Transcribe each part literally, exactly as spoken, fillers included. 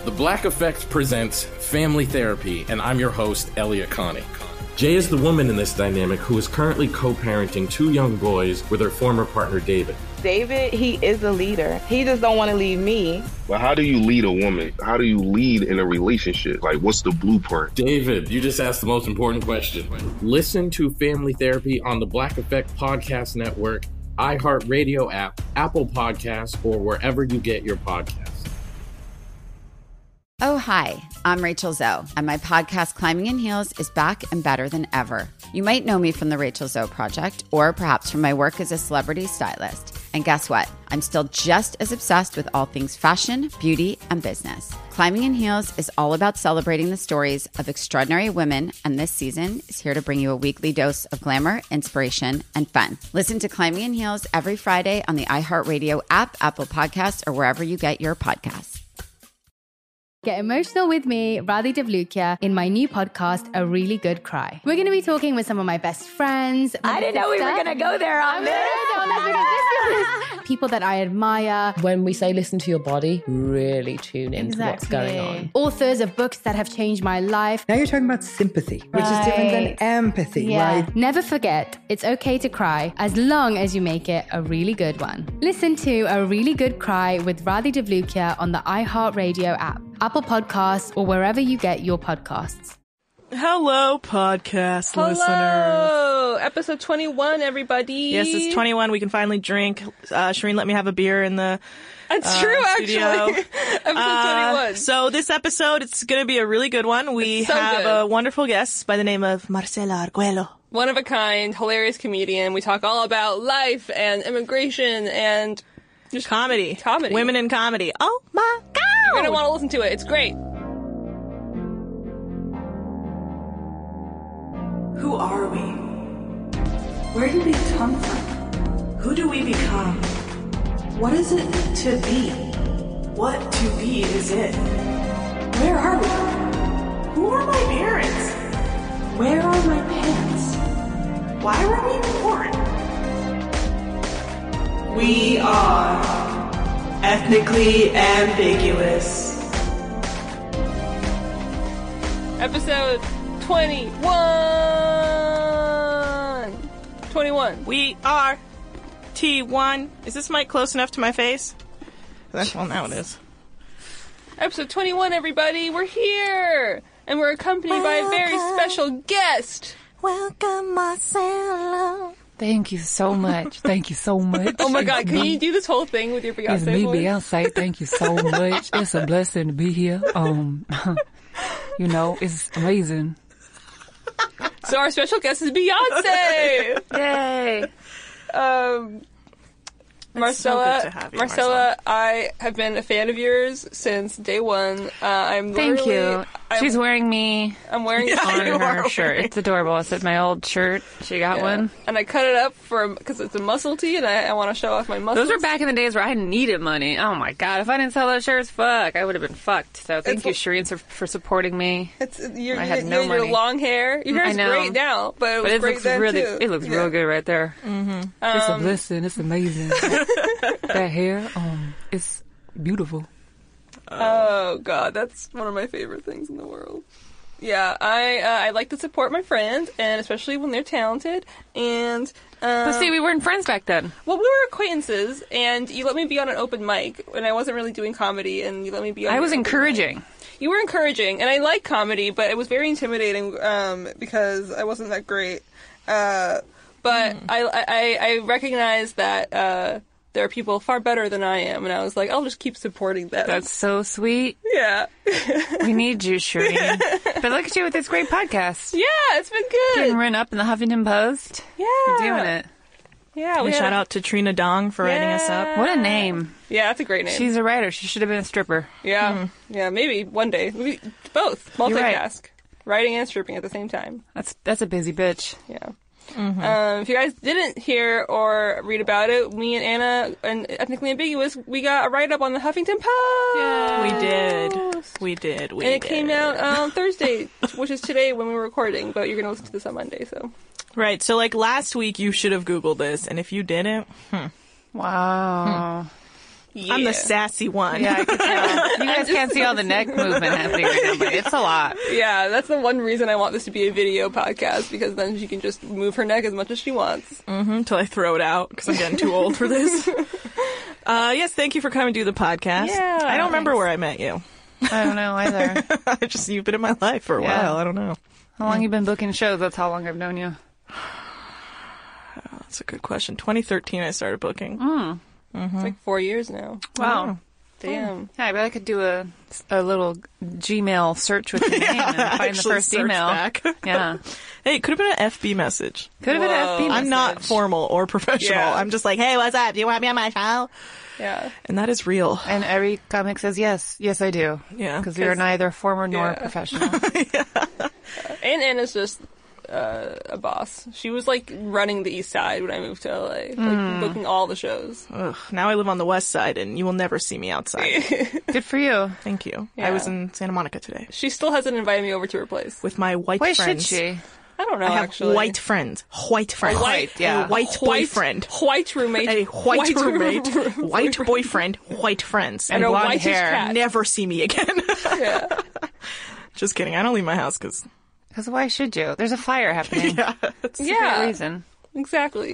The Black Effect presents Family Therapy, and I'm your host, Elliot Connie. Jay is the woman in this dynamic who is currently co-parenting two young boys with her former partner, David. David, he is a leader. He just don't want to leave me. But how do you lead a woman? How do you lead in a relationship? Like, what's the blueprint? David, you just asked the most important question. Listen to Family Therapy on the Black Effect Podcast Network, iHeartRadio app, Apple Podcasts, or wherever you get your podcasts. Oh, hi, I'm Rachel Zoe, and my podcast, Climbing in Heels, is back and better than ever. You might know me from the Rachel Zoe Project, or perhaps from my work as a celebrity stylist. And guess what? I'm still just as obsessed with all things fashion, beauty, and business. Climbing in Heels is all about celebrating the stories of extraordinary women, and this season is here to bring you a weekly dose of glamour, inspiration, and fun. Listen to Climbing in Heels every Friday on the iHeartRadio app, Apple Podcasts, or wherever you get your podcasts. Get emotional with me, Radhi Devlukia, in my new podcast, A Really Good Cry. We're going to be talking with some of my best friends. I didn't know we were going to go there on this. People that I admire. When we say listen to your body, really tune into exactly. what's going on. Authors of books that have changed my life. Now you're talking about sympathy, which right. is different than empathy, yeah. right? Never forget, it's okay to cry as long as you make it a really good one. Listen to A Really Good Cry with Radhi Devlukia on the iHeartRadio app, Apple Podcasts, or wherever you get your podcasts. Hello, podcast Hello. listeners. Hello, episode twenty-one, everybody. Yes, it's twenty-one. We can finally drink. Uh, Shireen let me have a beer in the That's uh, true, studio. actually. episode uh, twenty-one. So this episode, it's going to be a really good one. We so have good. a wonderful guest by the name of Marcela Arguello. One of a kind, hilarious comedian. We talk all about life and immigration and just comedy. Comedy. Women in comedy. Oh my God. You're going to want to listen to it. It's great. Who are we? Where did we come from? Who do we become? What is it to be? What to be is it? Where are we? Who are my parents? Where are my pants? Why were we born? We are ethnically ambiguous. Episode twenty-one. twenty-one. We are T one. Is this mic close enough to my face? That's well, now it is. Episode twenty-one, everybody. We're here. And we're accompanied Welcome. by a very special guest. Welcome, Marcelo. Thank you so much. Thank you so much. Oh my God, can you do this whole thing with your Beyonce It's me, voice? Beyonce. Thank you so much. It's a blessing to be here. Um, you know, it's amazing. So our special guest is Beyonce. Yay. Um, Marcella, so good to have you, Marcella, Marcella, I have been a fan of yours since day one. Uh, I'm Thank literally, you. I'm, She's wearing me. I'm wearing yeah, on her shirt. It's adorable. It's my old shirt. She got yeah. one. And I cut it up for because it's a muscle tee, and I, I want to show off my muscles. Those were back in the days where I needed money. Oh my God! If I didn't sell those shirts, fuck, I would have been fucked. So thank it's, you, Shireen, for, for supporting me. It's you're, I had you're, no you're money. Your long hair. Your hair's great now, but it was but it great looks then really, too. It looks yeah. real good right there. Mm-hmm. It's um, a blessing. It's amazing. That hair, um, it's beautiful. Oh God, that's one of my favorite things in the world. Yeah, I uh, I like to support my friends, and especially when they're talented. And um, but see, we weren't friends back then. Well, we were acquaintances, and you let me be on an open mic, and I wasn't really doing comedy, and you let me be on. I was open encouraging. mic. You were encouraging, and I like comedy, but it was very intimidating um, because I wasn't that great. Uh, but mm. I, I I recognize that. Uh, There are people far better than I am, and I was like, I'll just keep supporting them. That's so sweet. Yeah. We need you, Shireen. But look at you with this great podcast. Yeah, it's been good. Getting written up in the Huffington Post. Yeah. You're doing it. Yeah. We we shout had... out to Trina Dong for yeah. writing us up. What a name. Yeah, that's a great name. She's a writer. She should have been a stripper. Yeah. Mm. Yeah, maybe one day. We, both. Multitask. Right. Writing and stripping at the same time. That's that's a busy bitch. Yeah. Mm-hmm. Um, if you guys didn't hear or read about it, me and Anna and Ethnically Ambiguous, we got a write-up on the Huffington Post. Yeah, we did. We did. We and it did. came out on um, Thursday, which is today when we were recording, but you're going to listen to this on Monday, so. Right. So, like, last week you should have Googled this, and if you didn't, hmm. Wow. Hmm. Yeah. I'm the sassy one. Yeah, I can tell. You guys can't see all the neck movement happening right now, but it's a lot. Yeah, that's the one reason I want this to be a video podcast, because then she can just move her neck as much as she wants. Mm-hmm, until I throw it out, because I'm getting too old for this. Uh, yes, thank you for coming to do the podcast. Yeah. I don't remember where I met you. I don't know either. I just, you've been in my life for a Yeah. while. I don't know. How long you been booking shows? That's how long I've known you. That's a good question. twenty thirteen I started booking. Mm. Mm-hmm. It's like four years now. Wow. Damn. Yeah, I bet I could do a, a little Gmail search with your name Yeah, and find the actually first search email. back. Yeah. Hey, it could have been an F B message. Could have been an F B message. I'm not formal or professional. Yeah. I'm just like, hey, what's up? Do you want me on my show? Yeah. And that is real. And every comic says yes. Yes, I do. Yeah. Because we are neither former nor Yeah. professional. And Anna's just uh, a boss. She was like running the East Side when I moved to L A, like Mm. booking all the shows. Ugh, now I live on the West Side, and you will never see me outside. Good for you. Thank you. Yeah. I was in Santa Monica today She still hasn't invited me over to her place. with my white Why friends. should she? I don't know, I have actually. white friends. White friends. White, yeah. A white boyfriend. White roommate. A white, roommate. roo- white boyfriend. White friends. And a blonde whitish hair. cat. Never see me again. Yeah. Just kidding. I don't leave my house because... Because why should you? There's a fire happening. Yeah. That's Yeah. a great reason. Exactly.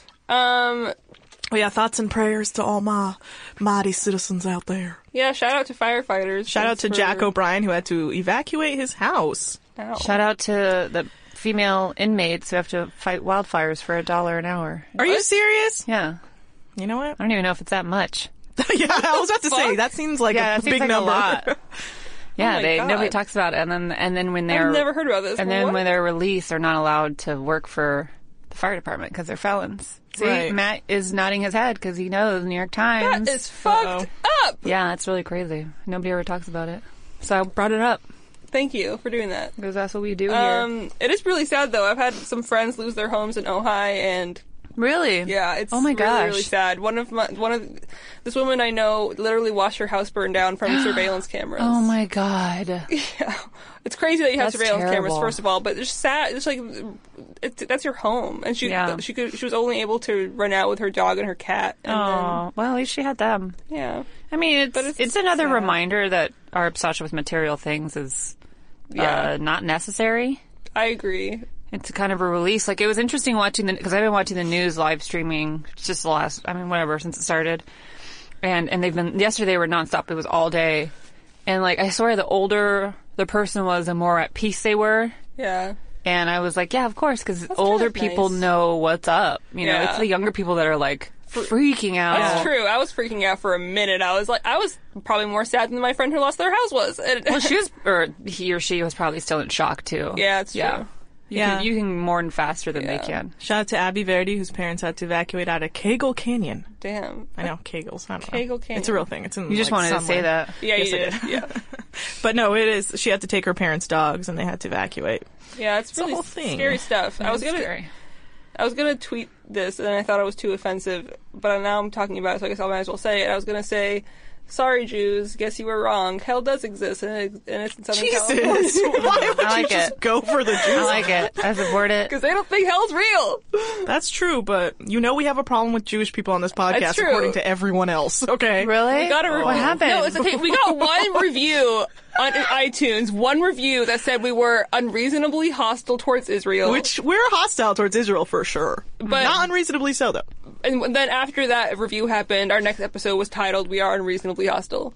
Um, Oh, yeah, thoughts and prayers to all my mighty citizens out there. yeah, shout out to firefighters. Shout out Thanks to for- Jack O'Brien, who had to evacuate his house. Ow. Shout out to the female inmates who have to fight wildfires for a dollar an hour. Are you serious? Yeah. You know what? I don't even know if it's that much. Yeah, I was about to say, that seems like Yeah, a that seems big like a number. lot. Yeah, Oh my they God. nobody talks about it, and then and then when they're I've never heard about this. and then What? when they're released, they're not allowed to work for the fire department because they're felons. See, Right. Matt is nodding his head because he knows New York Times. That is fucked up. Yeah, it's really crazy. Nobody ever talks about it, so I brought it up Thank you for doing that. because that's what we do here. Um, it is really sad though. I've had some friends lose their homes in Ojai, and Really? yeah, it's Oh my really, gosh. really sad. One of my one of this woman I know literally watched her house burn down from surveillance cameras. Oh my god. Yeah, it's crazy that you have That's surveillance cameras terrible. first of all, but it's sad. It's like it, that's your home, and she Yeah. she could she was only able to run out with her dog and her cat. And Oh, well, at least she had them. then, yeah, I mean, it's But it's, it's another sad. reminder that our obsession with material things is Yeah. uh, not necessary. I agree. It's kind of a release. Like, it was interesting watching the, because I've been watching the news live streaming just the last, I mean, whatever, since it started. And, and they've been, yesterday they were nonstop. It was all day. And like, I swear the older the person was, the more at peace they were. Yeah. And I was like, yeah, of course, because That's older kind of people nice. know what's up. You know, Yeah. it's the younger people that are like freaking out. That's true. I was freaking out for a minute. I was like, I was probably more sad than my friend who lost their house was. And- Well, she was, or he or she was probably still in shock too. Yeah, it's Yeah. true. You, Yeah. can, you can mourn faster than they can. Shout out to Abby Verdi, whose parents had to evacuate out of Kegel Canyon. Damn. I know, Kegels. I don't Kegel know. Canyon. It's a real thing. It's in You just like, wanted to say somewhere. that. Yeah, Yes, you I did. did. Yeah. But no, it is. She had to take her parents' dogs, and they had to evacuate. Yeah, it's It's a really whole thing. scary stuff. I was It's gonna, scary. I was gonna tweet this, and I thought it was too offensive. But now I'm talking about it, so I guess I might as well say it. I was gonna say, "Sorry, Jews. Guess you were wrong. Hell does exist, and, it, and it's in Southern Jesus! California." Why would I like you just it. go for the Jews? I like it. I support it. Because they don't think hell's real. That's true, but you know we have a problem with Jewish people on this podcast, That's true. according to everyone else. Okay, Really? We got a re- What happened? No, it's okay. We got one review on iTunes. One review that said we were unreasonably hostile towards Israel. Which we're hostile towards Israel for sure, But- not unreasonably so though. And then after that review happened, our next episode was titled "We Are Unreasonably Hostile."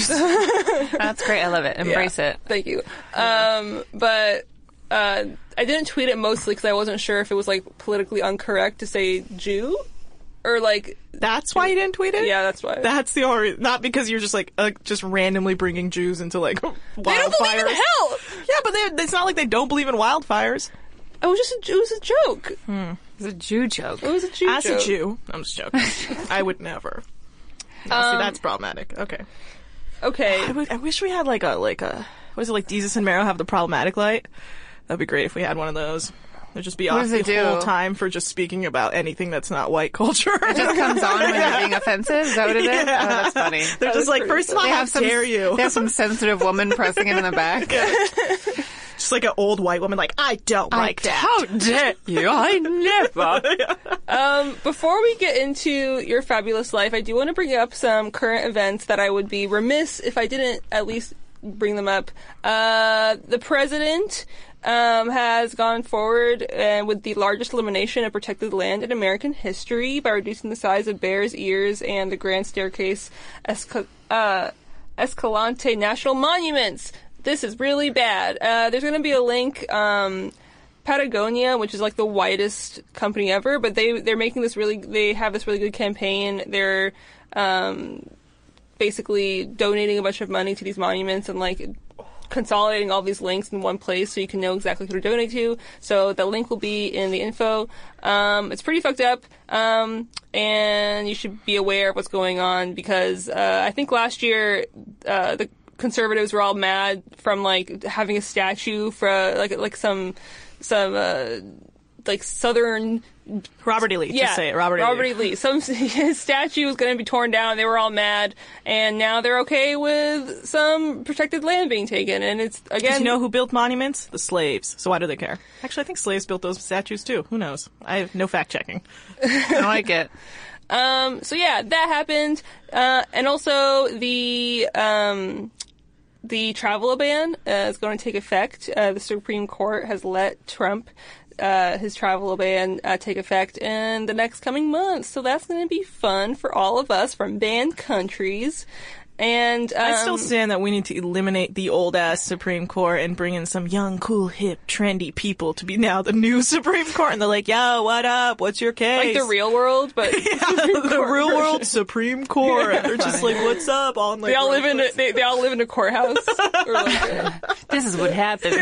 That's great. I love it. Embrace Yeah. it. Thank you. Um, but uh, I didn't tweet it mostly because I wasn't sure if it was like politically incorrect to say Jew or like. That's why you didn't tweet it? Yeah, that's why. That's the only reason. Not because you're just like uh, just randomly bringing Jews into like wildfires. They don't believe in hell. Yeah, but they, it's not like they don't believe in wildfires. It was just a, it was a joke. Hmm. It was a Jew joke. It was a Jew As joke. a Jew, I'm just joking. I would never. No, Um, see, that's problematic. Okay. Okay. I, would, I wish we had like a like a what is it like Jesus and Mero have the problematic light. That'd be great if we had one of those. It'd just be What off does the it do? whole time for just speaking about anything that's not white culture. It just comes on when you're being offensive? Is that what it is? Yeah. Oh, that's funny. They're That just is like, pretty first of all, They how have some, dare you? They have some sensitive woman pressing it in the back. Just just like an old white woman, like, I don't I like that. How dare you? I never. Um, before we get into your fabulous life, I do want to bring up some current events that I would be remiss if I didn't at least bring them up. Uh, the president um, has gone forward uh, with the largest elimination of protected land in American history by reducing the size of Bears Ears and the Grand Staircase Esca- uh, Escalante National Monuments. This is really bad. Uh, there's going to be a link. Um, Patagonia, which is like the whitest company ever, but they they're making this really. They have this really good campaign. They're um, basically donating a bunch of money to these monuments and like consolidating all these links in one place so you can know exactly who to donate to. So the link will be in the info. Um, it's pretty fucked up, um, and you should be aware of what's going on because uh, I think last year uh, the conservatives were all mad from like having a statue for uh, like like some some uh, like southern. Robert E. Lee, yeah, just say it. Robert E. Robert Lee. E. Lee. Some his statue was going to be torn down. They were all mad, and now they're okay with some protected land being taken. And it's again, Did you know who built monuments? The slaves. So why do they care? Actually, I think slaves built those statues too. Who knows? I have no fact checking. I like it. Um. So yeah, that happened, uh, and also the um. The travel ban uh, is going to take effect. Uh, the Supreme Court has let Trump, uh, his travel ban uh, take effect in the next coming months. So that's going to be fun for all of us from banned countries. And um, I still stand that we need to eliminate the old-ass Supreme Court and bring in some young, cool, hip, trendy people to be now the new Supreme Court. And they're like, yo, what up? What's your case? Like the real world, but yeah, the real version. World Supreme Court. And they're just like, what's up? All in, like, they all live in a, they, they all live in a courthouse. Or like a... This is what happens.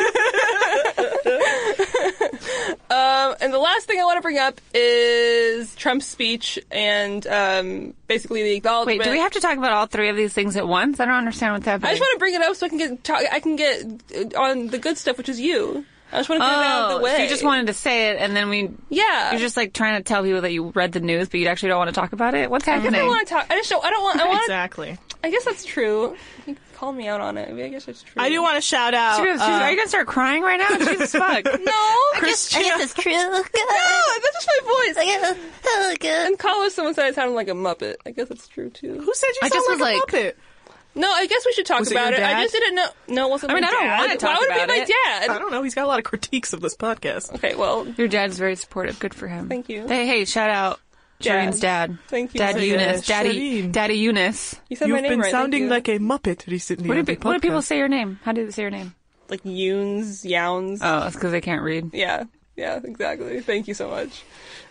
Um, and the last thing I want to bring up is Trump's speech and um, basically the acknowledgement. Wait, do we have to talk about all three of these things at once? I don't understand what's happening. I just want to bring it up so I can get talk, I can get on the good stuff, which is you. I just want to get oh, it out of the way. So you just wanted to say it, and then we. Yeah. You're just like trying to tell people that you read the news, but you actually don't want to talk about it. What's happening? I don't want to talk. I just don't. I don't want. I want exactly. I guess that's true. You call me out on it. I, mean, I guess that's true. I do want to shout out. She goes, uh, are you gonna start crying right now? Jesus fuck. No, I guess, I guess it's true. No, that's just my voice. Yeah, oh, good. And college, someone said I sounded like a Muppet. I guess that's true too. Who said you I sound just like was a like, Muppet? No, I guess we should talk Was it about your it. I dad? just didn't know. No, it wasn't I mean, my I don't dad. want to talk Why would about it be it. my dad? I don't know. He's got a lot of critiques of this podcast. Okay, well, your dad's very supportive. Good for him. Thank you. Hey, hey, shout out Shireen's dad. Thank you. Dad so Eunice. much. Daddy, Shireen. Daddy Eunice. You said You've my name been right. sounding Thank you. like a Muppet recently. What do, on the pe- what do people podcast. say your name? How do they say your name? Like Yoons, Yowns. Oh, it's because they can't read. Yeah, yeah, exactly. Thank you so much.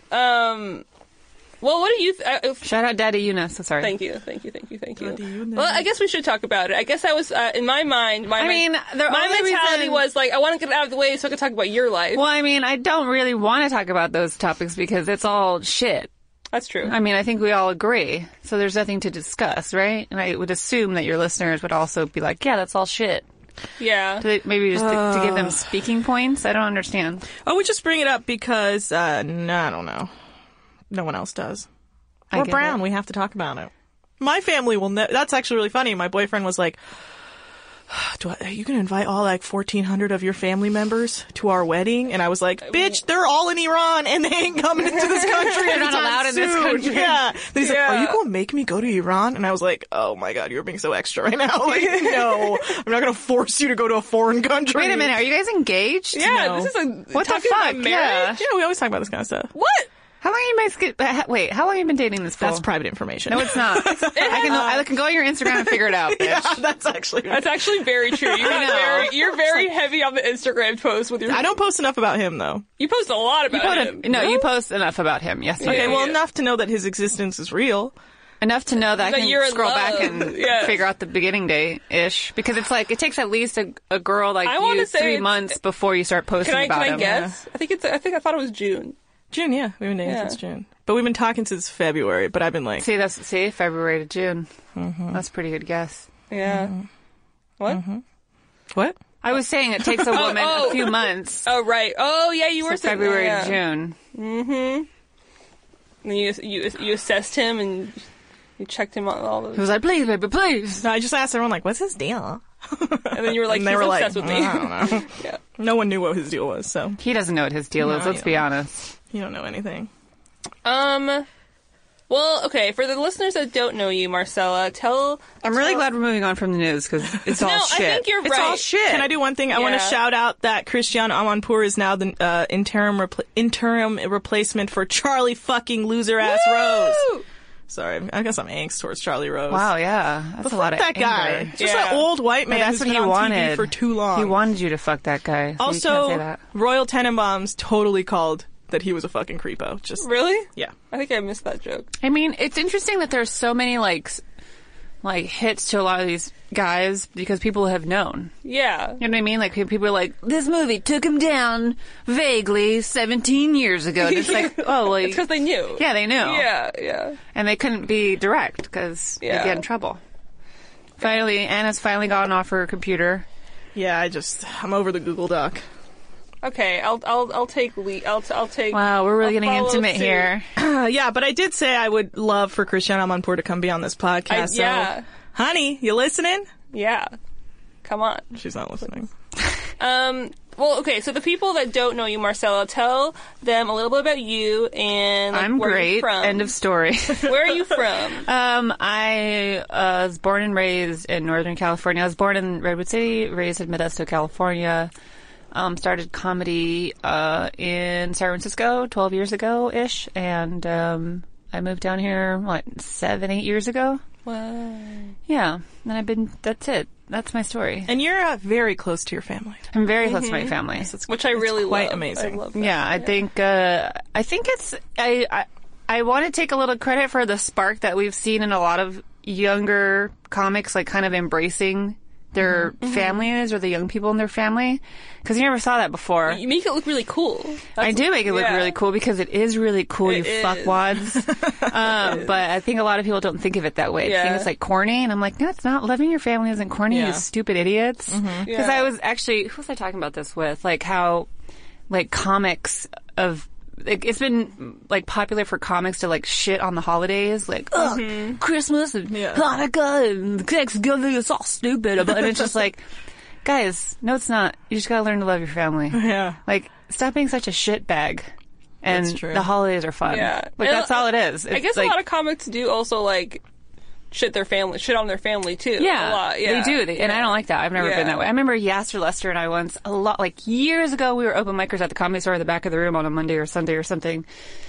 Um, well, what do you? Th- uh, Shout out Daddy Eunice. Sorry. Thank you, thank you, thank you, thank you. Daddy Eunice. Well, I guess we should talk about it. I guess I was uh, in my mind. My I mean, the my only mentality reason- was like I want to get it out of the way so I can talk about your life. Well, I mean, I don't really want to talk about those topics because it's all shit. That's true. I mean, I think we all agree. So there's nothing to discuss, right? And I would assume that your listeners would also be like, yeah, that's all shit. Yeah. Do they, maybe just to, to give them speaking points? I don't understand. Oh, we just bring it up because, uh, no, I don't know. No one else does. I We're get brown. it. We have to talk about it. My family will ne- That's actually really funny. My boyfriend was like, Do I, are you going to invite all like fourteen hundred of your family members to our wedding? And I was like, bitch, they're all in Iran and they ain't coming into this country. They're not anytime allowed in this soon. country. Yeah. And he's Yeah. like, are you going to make me go to Iran? And I was like, oh my God, you're being so extra right now. Like, no, I'm not going to force you to go to a foreign country. Wait a minute. Are you guys engaged? Yeah, No. this is a What the talking about fuck? marriage? Yeah. Yeah, we always talk about this kind of stuff. What? How long you guys get, uh, wait, how long have you been dating this fool? That's private information. No, it's not. I can I can go on your Instagram and figure it out, bitch. Yeah, that's actually. That's actually very true. You're, I know. very, you're very heavy on the Instagram post with your. I don't post enough about him though. You post a lot about You put him. a, no, you post enough about him. Yes, you Okay, do. well, yeah. enough to know that his existence is real. Enough to know that I That can you're in scroll back love. and Yeah. figure out the beginning date ish, because it's like it takes at least a, a girl like I wanna you say three it's- months before you start posting Can I, about can I him. guess? I think it's. I think I thought it was June. June, yeah, we've been dating Yeah. since June, but we've been talking since February. But I've been like, See, that's see February to June. Mm-hmm. That's a pretty good guess. Yeah. Mm-hmm. What? Mm-hmm. what? I was saying it takes a woman oh. a few months. Oh right. Oh yeah, you were So saying February that, to yeah. June. Mm-hmm. And you you you assessed him and you checked him on all He those. was like, "Please, baby, please." No, I just asked everyone like, what's his deal? And then you were like, And he's they were obsessed like, with me. I don't know. Yeah. No one knew what his deal was, so. He doesn't know what his deal No, is, let's you be don't. honest. You don't know anything. Um, well, okay, for the listeners that don't know you, Marcella, tell... I'm really tell- glad we're moving on from the news, because it's all No, I shit. think you're It's right. all shit. Can I do one thing? I want to Yeah. shout out that Christian Amanpour is now the uh, interim repl- interim replacement for Charlie fucking loser ass Rose. Sorry, I guess I'm angst towards Charlie Rose. Wow, yeah. That's But a lot fuck of that guy. anger. Just Yeah. an old white But man that's who's what been he on wanted. T V for too long. He wanted you to fuck that guy. So you can't say Also, that. Royal Tenenbaums totally called that he was a fucking creepo. Just Really? Yeah. I think I missed that joke. I mean, it's interesting that there's so many like s- like hits to a lot of these guys because people have known. Yeah. You know what I mean? Like people are like, this movie took him down vaguely seventeen years ago. And it's like, oh, like It's because they knew. yeah, they knew. Yeah, yeah. And they couldn't be direct because Yeah. they'd get in trouble. Finally, Anna's finally gotten off her computer. Yeah, I just I'm over the Google Doc. Okay, I'll I'll I'll take lead. I'll I'll take. Wow, we're really I'll getting follow intimate suit. here. Yeah, but I did say I would love for Christian Amanpour to come be on this podcast. I- so, yeah. honey, you listening? Yeah. Come on. She's not listening. Um. Well, okay. So the people that don't know you, Marcella, tell them a little bit about you and like, I'm where great. You're from. End of story. Where are you from? Um, I uh, was born and raised in Northern California. I was born in Redwood City, raised in Modesto, California. Um, started comedy uh, in San Francisco twelve years ago ish, and um, I moved down here what seven, eight years ago. Wow. Yeah, and I've been. That's it. That's my story. And you're uh, very close to your family. I'm very close to my Mhm. family. Yes, it's, Which I it's really quite love. amazing. I love that. Yeah, I think uh, I think it's I, I I want to take a little credit for the spark that we've seen in a lot of younger comics, like kind of embracing their Mm-hmm. families or the young people in their family, because you never saw that before. You make it look really cool. I That's- do make it look yeah. really cool because it is really cool, It you is. fuckwads. um, but I think a lot of people don't think of it that way. They think Yeah. it's like corny, and I'm like, no, it's not. Loving your family isn't corny, Yeah. you stupid idiots. Because Yeah. I was actually, who was I talking about this with? Like how, like comics of, like, it's been like popular for comics to like shit on the holidays, like oh, Christmas and Yeah. Hanukkah and Thanksgiving. It's all stupid, but it's just like, guys, no, it's not. You just gotta learn to love your family. Yeah. Like, stop being such a shit bag. And That's true. the holidays are fun. Yeah. Like, And that's all it is. I It's guess like, a lot of comics do also like shit their family, shit on their family too. yeah, a lot. Yeah, they do. They, And I don't like that. I've never Yeah. been that way. I remember Yasser Lester and I once, a lot, like years ago, we were open micers at the Comedy Store in the back of the room on a Monday or Sunday or something.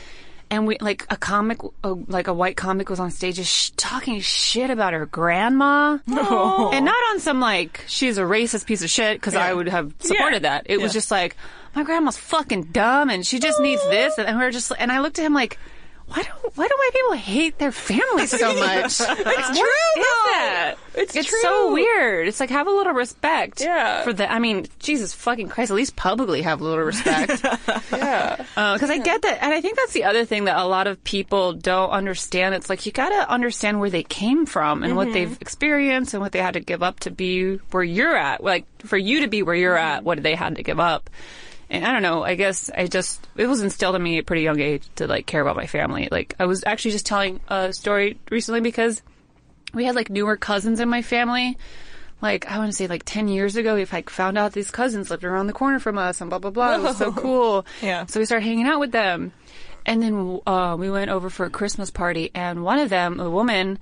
And we, like, a comic, a, like a white comic was on stage just sh- talking shit about her grandma. No. And not on some, like, she's a racist piece of shit, because I would have supported that. It was Yeah. just like, my grandma's fucking dumb, and she just needs this. And we were just, and I looked at him like, why do why do white people hate their families so much? It's true, What is though. that? It's It's true. so weird. It's like, have a little respect. Yeah. For the, I mean, Jesus fucking Christ, at least publicly have a little respect. Yeah. Because I get that, and I think that's the other thing that a lot of people don't understand. It's like, you gotta understand where they came from and what they've experienced and what they had to give up to be where you're at. Like, for you to be where you're at, what they had to give up. And I don't know, I guess I just, it was instilled in me at a pretty young age to, like, care about my family. Like, I was actually just telling a story recently because we had, like, newer cousins in my family. Like, I want to say, like, ten years ago, we've, like, found out these cousins lived around the corner from us and blah, blah, blah. It was so cool. Yeah. So we started hanging out with them. And then uh, we went over for a Christmas party, and one of them, a woman,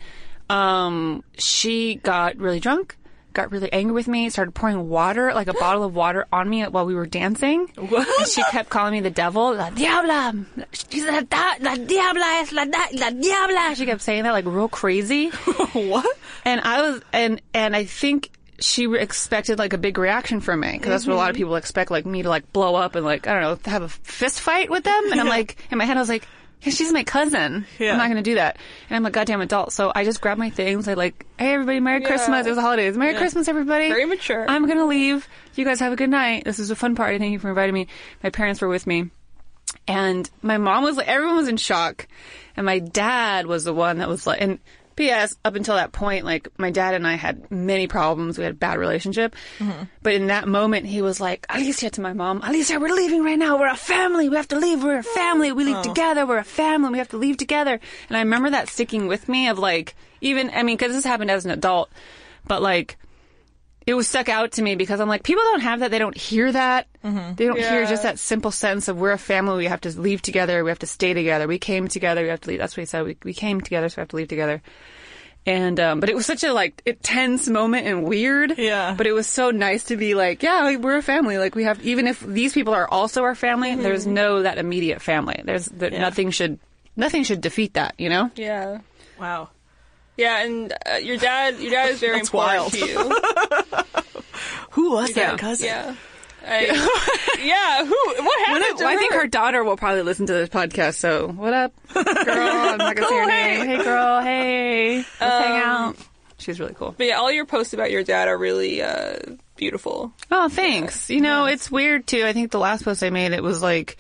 um, she got really drunk, got really angry with me, started pouring water, like a bottle of water, on me while we were dancing. What? And she kept calling me the devil. La diabla. She said, la, la diabla es la, la diabla. She kept saying that like real crazy. What? And I was, and, and I think she re- expected like a big reaction from me, because that's what a lot of people expect, like me to like blow up and like, I don't know, have a fist fight with them. And I'm like, in my head I was like, yeah, she's my cousin. Yeah. I'm not going to do that. And I'm a goddamn adult. So I just grabbed my things. I like, hey, everybody, Merry Yeah. Christmas. It was the holidays. Merry Yeah. Christmas, everybody. Very mature. I'm going to leave. You guys have a good night. This was a fun party. Thank you for inviting me. My parents were with me. And my mom was like, everyone was in shock. And my dad was the one that was like, and P S up until that point, like, my dad and I had many problems. We had a bad relationship. Mm-hmm. But in that moment, he was like, Alicia, to my mom, Alicia, we're leaving right now. We're a family. We have to leave. We're a family. We leave Oh. together. We're a family. We have to leave together. And I remember that sticking with me of like, even, I mean, because this happened as an adult, but like, it was stuck out to me because I'm like, people don't have that. They don't hear that. Mm-hmm. They don't Yeah. hear just that simple sense of we're a family. We have to leave together. We have to stay together. We came together. We have to leave. That's what he said. We, we came together, so we have to leave together. And, um, but it was such a, like, it, tense moment and weird. Yeah. But it was so nice to be like, yeah, like, we're a family. Like, we have, even if these people are also our family, Mm-hmm. there's no, that immediate family. There's, that Yeah. nothing should, nothing should defeat that, you know? Yeah. Wow. Yeah, and uh, your dad, your dad is very That's important wild. to you. Who was Yeah. that cousin? Yeah. I, yeah, who, what happened to I her? think her daughter will probably listen to this podcast, so what up, girl? I'm not gonna say her name. Hey, girl. Hey. Let's hang out. She's really cool. But yeah, all your posts about your dad are really uh, beautiful. Oh, thanks. You know, it's weird too. I think the last post I made, it was like,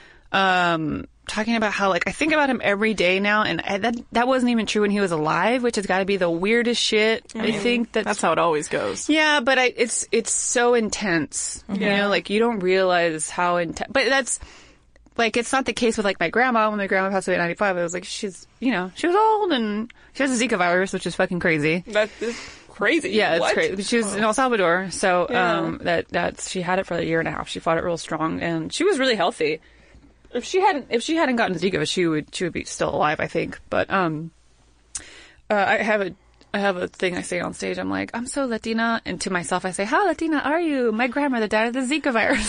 um, talking about how, like, I think about him every day now, and I, that that wasn't even true when he was alive, which has got to be the weirdest shit. I I mean, think that's, that's how it always goes. yeah, but I, it's it's so intense. You Yeah. know, like, you don't realize how intense. But that's, like, it's not the case with, like, my grandma. When my grandma passed away at ninety-five, I was like, she's, you know, she was old, and she has a Zika virus, which is fucking crazy. That is crazy. Yeah, it's What? crazy. She was in El Salvador, so Yeah. um, that that's she had it for a year and a half. She fought it real strong, and she was really healthy. If she hadn't, if she hadn't gotten Zika, she would she would be still alive, I think. But um, uh, I have a I have a thing I say on stage. I'm like, I'm so Latina, and to myself I say, "How Latina are you?" My grandmother died of the Zika virus.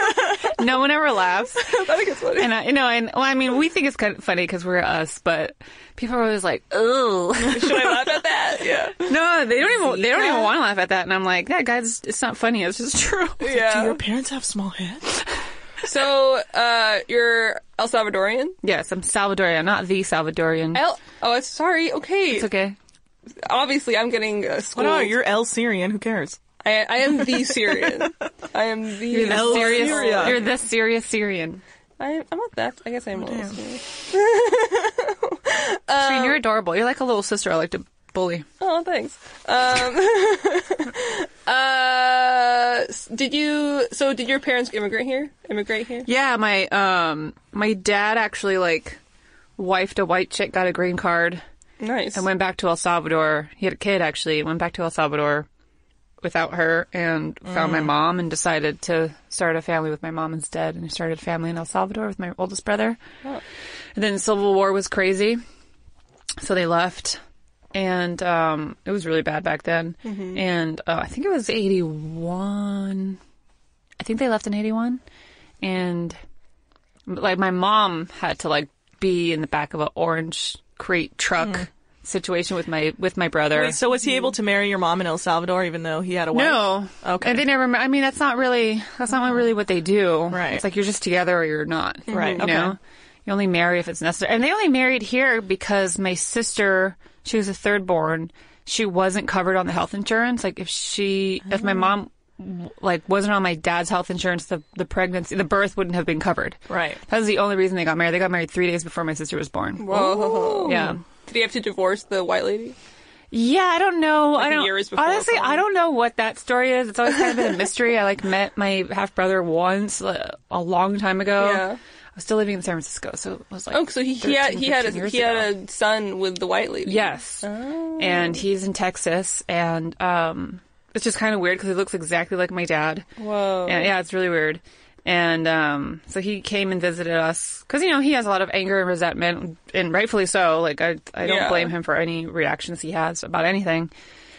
No one ever laughs. I think it's funny. And I, you know, and well, I mean, we think it's kind of funny because we're us, but people are always like, "Oh, Should I laugh at that? Yeah. no, they don't even they don't even want to laugh at that." And I'm like, "Yeah, guys, it's not funny. It's just true." Yeah. Do your parents have small heads? So, uh, you're El Salvadorian? Yes, I'm Salvadorian, not the Salvadorian. El- oh, it's sorry. Okay. It's okay. Obviously, I'm getting uh, school. Oh, no, you're El Syrian. Who cares? I, I am the Syrian. I am the You're the El serious. Syria. You're the serious Syrian. I, I'm not that. I guess I'm a little Syrian. Shane, you're adorable. You're like a little sister I like to bully. Oh, thanks. Um, uh, s- did you? So, did your parents immigrate here? Immigrate here? Yeah, my um my dad actually like wifed a white chick, got a green card, Nice. and went back to El Salvador. He had a kid actually. Went back to El Salvador without her and found my mom and decided to start a family with my mom instead. And he started a family in El Salvador with my oldest brother. Oh. And then Civil War was crazy, so they left. And um, it was really bad back then. Mm-hmm. And uh, I think it was eighty-one. I think they left in eighty-one. And like my mom had to like be in the back of an orange crate truck Mm. situation with my with my brother. Wait, so was he able to marry your mom in El Salvador even though he had a wife? No. Okay. And they never, I mean, that's not really, that's not really what they do. Right. It's like you're just together or you're not. Right, You okay. know? You only marry if it's necessary. And they only married here because my sister, she was a third born. She wasn't covered on the health insurance. Like if she, if my mom, like wasn't on my dad's health insurance, the, the pregnancy, the birth wouldn't have been covered. Right. That was the only reason they got married. They got married three days before my sister was born. Whoa. Yeah. Did he have to divorce the white lady? Yeah, I don't know. Like I don't years before, honestly. probably. I don't know what that story is. It's always kind of been a mystery. I like met my half brother once uh, a long time ago. Yeah. I was still living in San Francisco, so it was like Oh, so he, he had thirteen, he had a, fifteen years he had ago. a son with the white lady. Yes, Oh. and he's in Texas, and um, it's just kind of weird because he looks exactly like my dad. Whoa. And yeah, it's really weird. And um, so he came and visited us because you know he has a lot of anger and resentment, and rightfully so. Like I, I don't Yeah. blame him for any reactions he has about anything.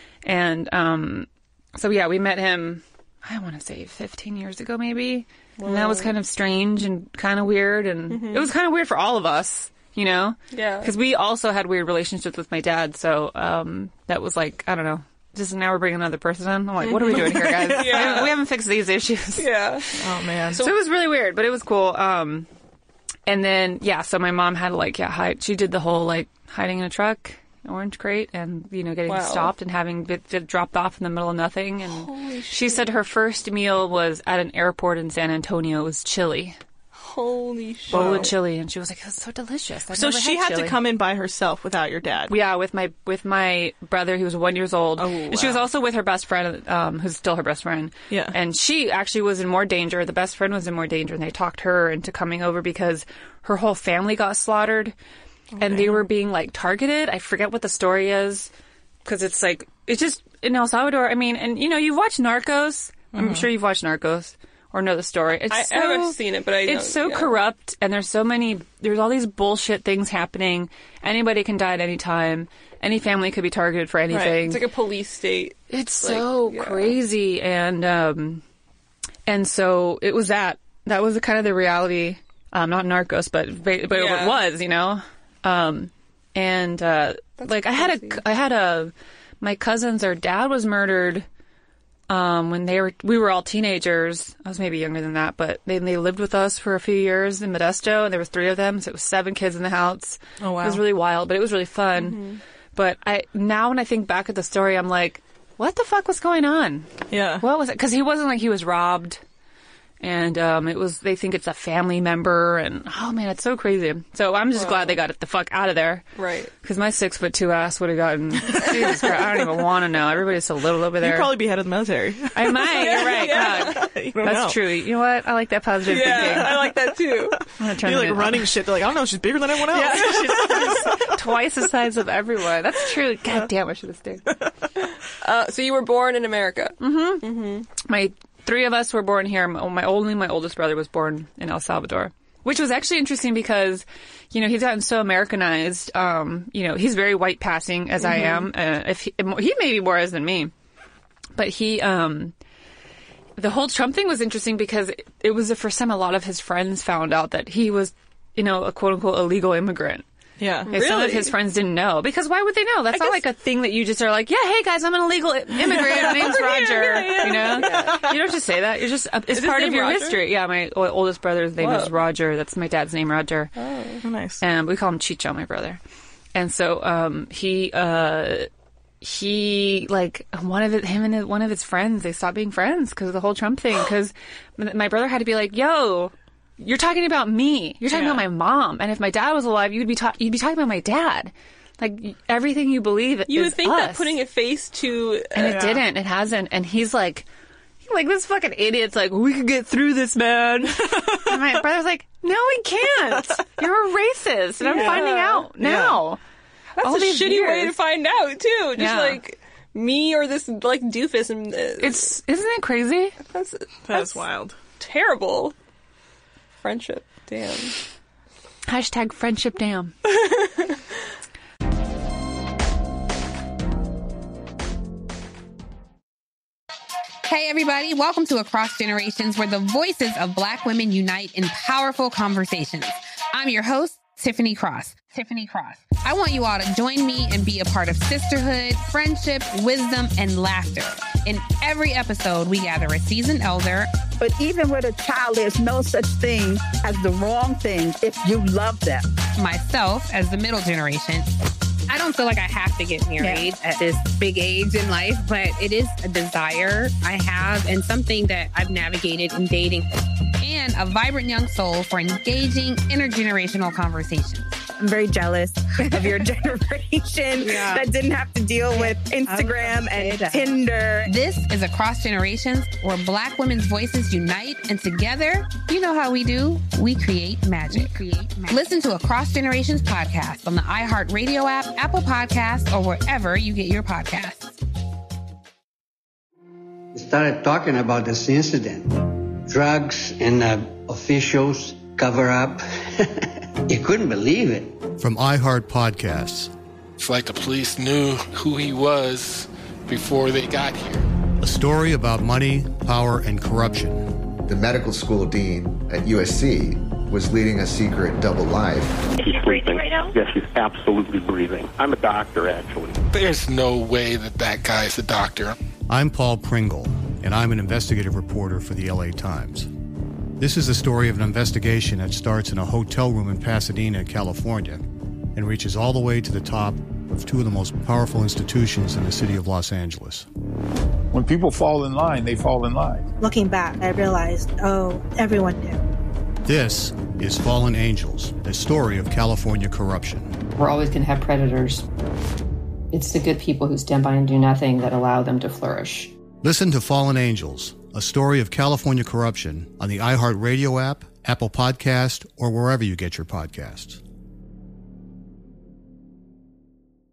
And um, so yeah, we met him. I want to say fifteen years ago, maybe. And that was kind of strange and kind of weird, and Mm-hmm. it was kind of weird for all of us, you know. Yeah. Because we also had weird relationships with my dad, so um, that was like I don't know. Just now we're bringing another person in. I'm like, what are we doing here, guys? Yeah. we, haven't, we haven't fixed these issues. Yeah. Oh man. So, it was really weird, but it was cool. Um, and then yeah, so my mom had to like yeah hide. She did the whole like hiding in a truck, orange crate, and you know getting Wow. stopped and having bit, bit dropped off in the middle of nothing. And she said her first meal was at an airport in San Antonio. It was chili, Holy shit. bowl of chili, and she was like, "It was so delicious." I've So never she had chili. to come in by herself without your dad. Yeah, with my with my brother, he was one years old. Oh, And she was wow. also with her best friend, um, who's still her best friend. Yeah. And she actually was in more danger. The best friend was in more danger, and they talked her into coming over because her whole family got slaughtered, and they were being like targeted. I forget what the story is because it's like it's just in El Salvador, I mean, and you know, you've watched Narcos. I'm Mhm. sure you've watched Narcos or know the story. It's I, so, I haven't seen it, but I know. It's so yeah. corrupt, and there's so many, there's all these bullshit things happening. Anybody can die at any time. Any family could be targeted for anything. Right. It's like a police state. It's like, so yeah. crazy, and um, and so it was that. That was the, kind of the reality. Um, not Narcos, but but Yeah. it was, you know. Um, and uh, like I had a, I had a, my cousins, their dad was murdered. Um, when they were, we were all teenagers. I was maybe younger than that, but they they lived with us for a few years in Modesto, and there was three of them, so it was seven kids in the house. Oh wow! It was really wild, but it was really fun. Mm-hmm. But I now when I think back at the story, I'm like, what the fuck was going on? Yeah. What was it? Because he wasn't like he was robbed. And um, it was. They think it's a family member, and oh man, it's so crazy. So I'm just Wow. glad they got it the fuck out of there, Right. because my six foot two ass would have gotten. Jesus Christ, I don't even want to know. Everybody's so little over there. You'd probably be head of the military. I might. You're right. Yeah. God. You don't That's know. true. You know what? I like that positive Yeah, thinking. I like that too. I'm gonna turn You're like it- running shit. They're like, I don't know, she's bigger than everyone else. Yeah, she's twice the size of everyone. That's true. God damn, I should have stayed. Uh, so you were born in America. Mm-hmm. Mm-hmm. My three of us were born here. My, my only my oldest brother was born in El Salvador, which was actually interesting because, you know, he's gotten so Americanized. Um, you know, he's very white passing as I am. Uh, if he, he may be more as than me, but he, um, the whole Trump thing was interesting because it, it was the first time a lot of his friends found out that he was, you know, a quote unquote illegal immigrant. Yeah. And some of Really? his friends didn't know, because why would they know? That's not like a thing that you just are like, yeah, hey guys, I'm an illegal i- immigrant. My name's Roger. Yeah, yeah, You know, you don't just say that. You're just uh, it's Is his part of name your Roger? history. Yeah, my o- oldest brother's name Whoa. is Roger. That's my dad's name, Roger. Oh. Oh, nice. And we call him Chicho, my brother. And so um, he uh, he like one of it, him and his, one of his friends, they stopped being friends because of the whole Trump thing. Because my brother had to be like, yo. You're talking about me. You're talking Yeah. about my mom. And if my dad was alive, you'd be ta- you'd be talking about my dad. Like everything you believe You is would think us. that putting a face to, uh, and it didn't. It hasn't. And he's like, like this fucking idiot's like, we could get through this, man. And my brother's like, no, we can't. You're a racist, and I'm Yeah. finding out now. that's All a these shitty way years. to find out too. Just Yeah. like me or this like doofus, and uh, It's isn't it crazy? that's That's that's wild. terrible. Friendship, damn. Hashtag friendship damn. Hey everybody, welcome to Across Generations, where the voices of Black women unite in powerful conversations. I'm your host, Tiffany Cross. Tiffany Cross. I want you all to join me and be a part of sisterhood, friendship, wisdom, and laughter. In every episode, we gather a seasoned elder. But even with a child, there's no such thing as the wrong thing if you love them. Myself as the middle generation. I don't feel like I have to get married at this big age in life, but it is a desire I have and something that I've navigated in dating. And a vibrant young soul for engaging intergenerational conversations. I'm very jealous of your generation Yeah. that didn't have to deal with Instagram and Tinder. This is Across Generations, where Black women's voices unite, and together, you know how we do, we create magic. We create magic. Listen to Across Generations podcast on the iHeartRadio app, Apple Podcasts, or wherever you get your podcasts. We started talking about this incident. Drugs and uh, officials cover up. You couldn't believe it. From iHeart Podcasts. It's like the police knew who he was before they got here. A story about money, power, and corruption. The medical school dean at U S C was leading a secret double life. She's breathing right now? Yes, she's absolutely breathing. I'm a doctor, actually. There's no way that that guy's a doctor. I'm Paul Pringle, and I'm an investigative reporter for the L A Times. This is the story of an investigation that starts in a hotel room in Pasadena, California, and reaches all the way to the top of two of the most powerful institutions in the city of Los Angeles. When people fall in line, they fall in line. Looking back, I realized, oh, everyone knew. This is Fallen Angels, the story of California corruption. We're always going to have predators. It's the good people who stand by and do nothing that allow them to flourish. Listen to Fallen Angels, a story of California corruption on the iHeartRadio app, Apple Podcast, or wherever you get your podcasts.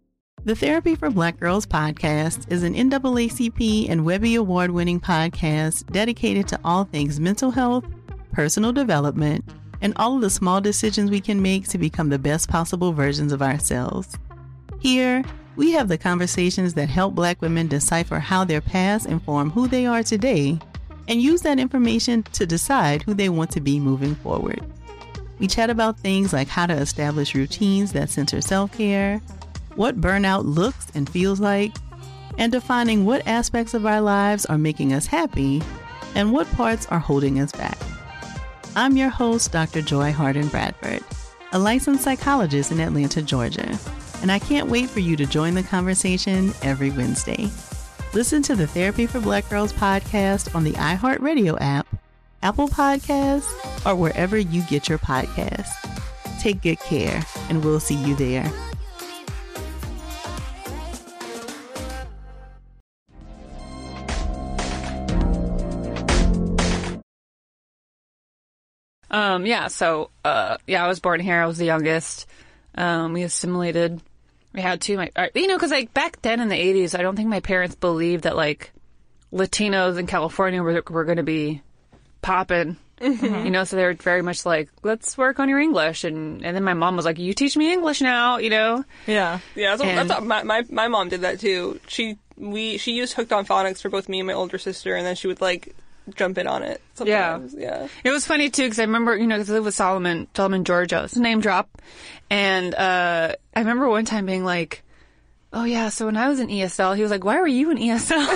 The Therapy for Black Girls podcast is an N double A C P and Webby Award-winning podcast dedicated to all things mental health, personal development, and all of the small decisions we can make to become the best possible versions of ourselves. Here, we have the conversations that help Black women decipher how their past inform who they are today and use that information to decide who they want to be moving forward. We chat about things like how to establish routines that center self-care, what burnout looks and feels like, and defining what aspects of our lives are making us happy and what parts are holding us back. I'm your host, Doctor Joy Harden Bradford, a licensed psychologist in Atlanta, Georgia, and I can't wait for you to join the conversation every Wednesday. Listen to the Therapy for Black Girls podcast on the iHeartRadio app, Apple Podcasts, or wherever you get your podcasts. Take good care, and we'll see you there. Um, yeah, so, uh, yeah, I was born here. I was the youngest. Um, we assimilated. We had two, my, uh, you know, cause like back then in the eighties, I don't think my parents believed that like Latinos in California were, were going to be popping, Mm-hmm. you know, so they were very much like, let's work on your English. And, and then my mom was like, you teach me English now, you know? Yeah. Yeah, that's what, And- that's what my, my, my mom did that too. She, we, she used Hooked on Phonics for both me and my older sister, and then she would like jump in on it sometimes. Yeah. Yeah. It was funny too, because I remember, you know, because I lived with Solomon, Solomon, Georgia. It's a name drop. And, uh, I remember one time being like, oh yeah, so when I was in E S L, he was like, why were you in E S L?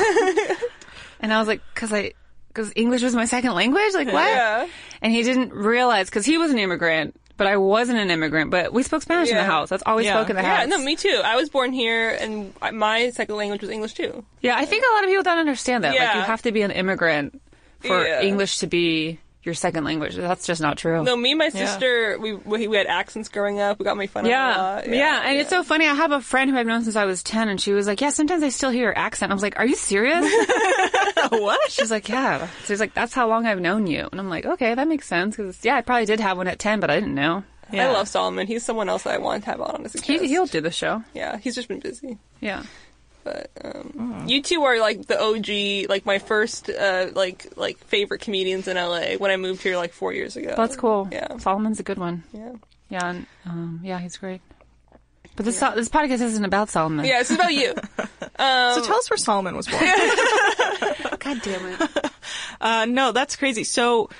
And I was like, cause I, cause English was my second language? Like what? Yeah. And he didn't realize, cause he was an immigrant, but I wasn't an immigrant, but we spoke Spanish in the house. That's all we yeah. spoke in the yeah, house. no, me too. I was born here, and my second language was English too. Yeah, I think a lot of people don't understand that. Like, Yeah. you have to be an immigrant for Yeah. English to be your second language. That's just not true. No, me and my sister, we we we had accents growing up. We got made fun of Yeah. a lot. yeah, And it's so funny. I have a friend who I've known since I was ten, and she was like, yeah, sometimes I still hear your accent. I was like, are you serious? What? She's like, yeah. She's like, that's how long I've known you. And I'm like, okay, that makes sense. Because, yeah, I probably did have one at ten, but I didn't know. I love Solomon. He's someone else that I want to have on as a guest. He, he'll do the show. Yeah, he's just been busy. Yeah. But um, you two are like the O G, like my first uh, like like favorite comedians in L A when I moved here like four years ago. That's cool. Yeah. Solomon's a good one. Yeah. Yeah, and, um, yeah, he's great. But this so- this podcast isn't about Solomon. Yeah, it's about you. Um, so tell us where Solomon was born. God damn it. Uh, no, that's crazy. So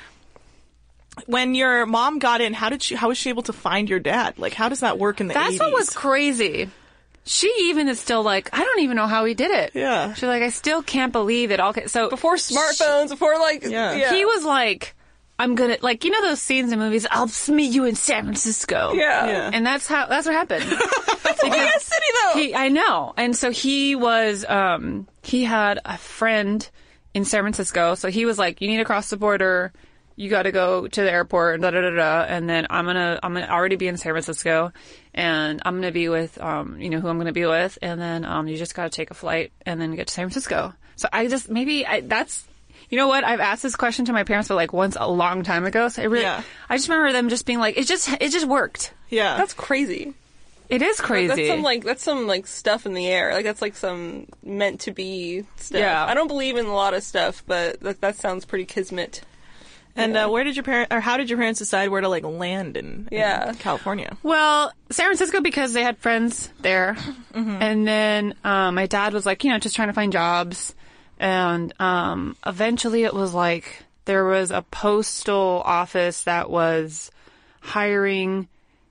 when your mom got in, how did she, how was she able to find your dad? Like, how does that work in the That's eighties? what was crazy. She even is still like, I don't even know how he did it. Yeah. She's like, I still can't believe it all. ca- So before smartphones, before like, Yeah. yeah. he was like, I'm gonna, like, you know those scenes in movies, I'll meet you in San Francisco. Yeah. Yeah. And that's how, that's what happened. That's a big city though. He, I know. And so he was, um, he had a friend in San Francisco. So he was like, you need to cross the border. You got to go to the airport, da da da da. And then I'm gonna, I'm gonna already be in San Francisco, and I'm gonna be with, um, you know, who I'm gonna be with. And then, um, you just got to take a flight and then get to San Francisco. So I just, maybe I, that's, you know what? I've asked this question to my parents, but like once a long time ago. So I really, Yeah. I just remember them just being like, it just, it just worked. Yeah. That's crazy. It is crazy. That's some like that's some like stuff in the air. Like that's like some meant to be stuff. Yeah. I don't believe in a lot of stuff, but that that sounds pretty kismet. And Yeah. uh, where did your parents, or how did your parents decide where to like land in, in Yeah. California? Well, San Francisco because they had friends there. And then um, my dad was like, you know, just trying to find jobs. And um, eventually it was like there was a postal office that was hiring,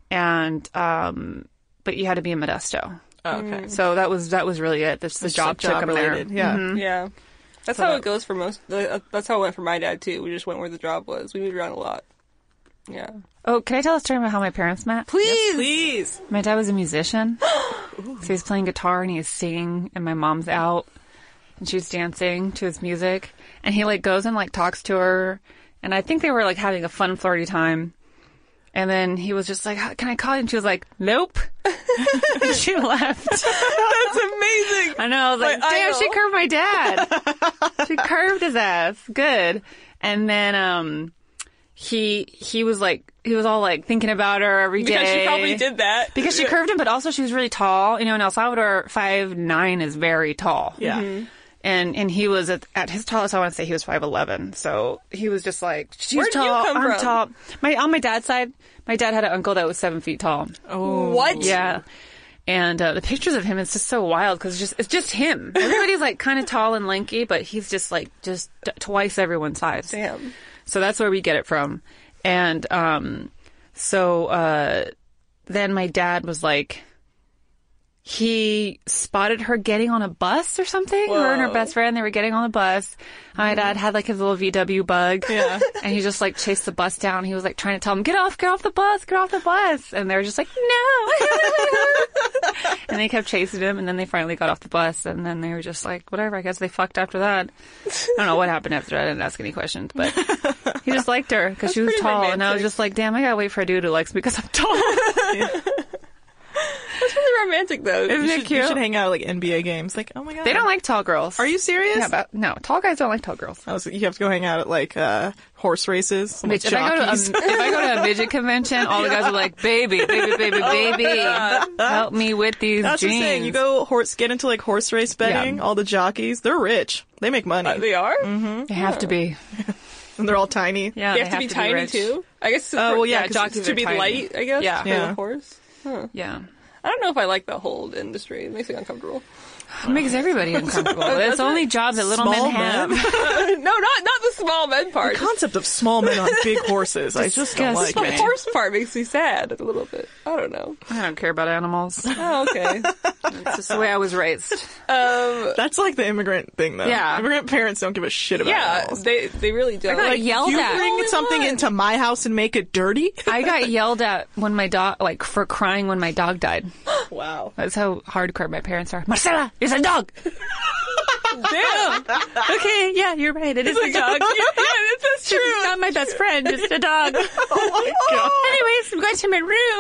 and um, but you had to be in Modesto. Oh, okay. So that was that was really it. This the It's job like job took him there. related, yeah. Mhm. Yeah, that's So how that- it goes for most. uh, That's how it went for my dad too. We just went where the job was. We moved around a lot. Yeah. Oh, can I tell a story about how my parents met? Please, please. My dad was a musician, so he's playing guitar and he's singing, and my mom's out, and she's dancing to his music, and he like goes and like talks to her, and I think they were like having a fun flirty time, and then he was just like, "Can I call you?" And she was like, "Nope," and she left. That's amazing. I know. I was like, But I "Damn, know. she curved my dad. She curved his ass. Good." And then um, he he was like he was all like thinking about her every day. Because she probably did that. Because she curved him, but also she was really tall. You know, in El Salvador, five nine is very tall. Yeah. Mm-hmm. And and he was at, at his tallest, I want to say he was five eleven. So he was just like, she's Where'd tall, you come I'm from? tall. My, on my dad's side, my dad had an uncle that was seven feet tall. Oh. What? Yeah. And uh, the pictures of him, it's just so wild because it's just, it's just him. Everybody's like kind of tall and lanky, but he's just like just t- twice everyone's size. Damn. So that's where we get it from. And um, so uh, then my dad was like, he spotted her getting on a bus or something. Whoa. Her and her best friend, they were getting on the bus. My dad had like his little V W bug. Yeah. And he just like chased the bus down. He was like trying to tell them, get off, get off the bus, get off the bus. And they were just like, no. And they kept chasing him. And then they finally got off the bus. And then they were just like, whatever, I guess they fucked after that. I don't know what happened after that. I didn't ask any questions. But he just liked her because she was pretty tall. romantic. And I was just like, damn, I gotta wait for a dude who likes me because I'm tall. Yeah. That's really romantic, though. Isn't You it should, cute? you should hang out at like N B A games. Like, oh my god. They don't like tall girls. Are you serious? Yeah, but no, tall guys don't like tall girls. Oh, so you have to go hang out at like uh, horse races. Like Bitch, if I go to a, jockeys. if I go to a midget convention, all the guys are like, baby, baby, baby, baby, help me with these That's jeans. what I'm saying. You go horse, get into like horse race betting. Yeah. All the jockeys, they're rich. They make money. Uh, they are? Mm-hmm. They have to be. And they're all tiny. Yeah, They have to be tiny, rich. too? I guess. Oh, well, yeah, yeah 'cause jockeys it's to be tiny. light, I guess. Yeah. For Yeah. the horse. Huh. Yeah. I don't know if I like the whole industry. It makes me uncomfortable. It makes everybody uncomfortable. It's the only job that little Small men have. men? no, not not the small men part. The concept of small men on big horses, I just don't like The it. horse part makes me sad a little bit. I don't know. I don't care about animals. Oh, okay. It's just the way I was raised. Um, That's like the immigrant thing, though. Yeah. Immigrant parents don't give a shit about yeah, animals. they they really don't. I got Like, yelled you at. bring something into my house and make it dirty? I got yelled at when my dog, like, for crying when my dog died. Wow. That's how hardcore my parents are. Marcela, it's a dog. Damn. Okay, yeah, you're right. It is a dog. yeah, yeah, that's true. It's not my best friend. It's a dog. Oh my god. Anyways, I'm going to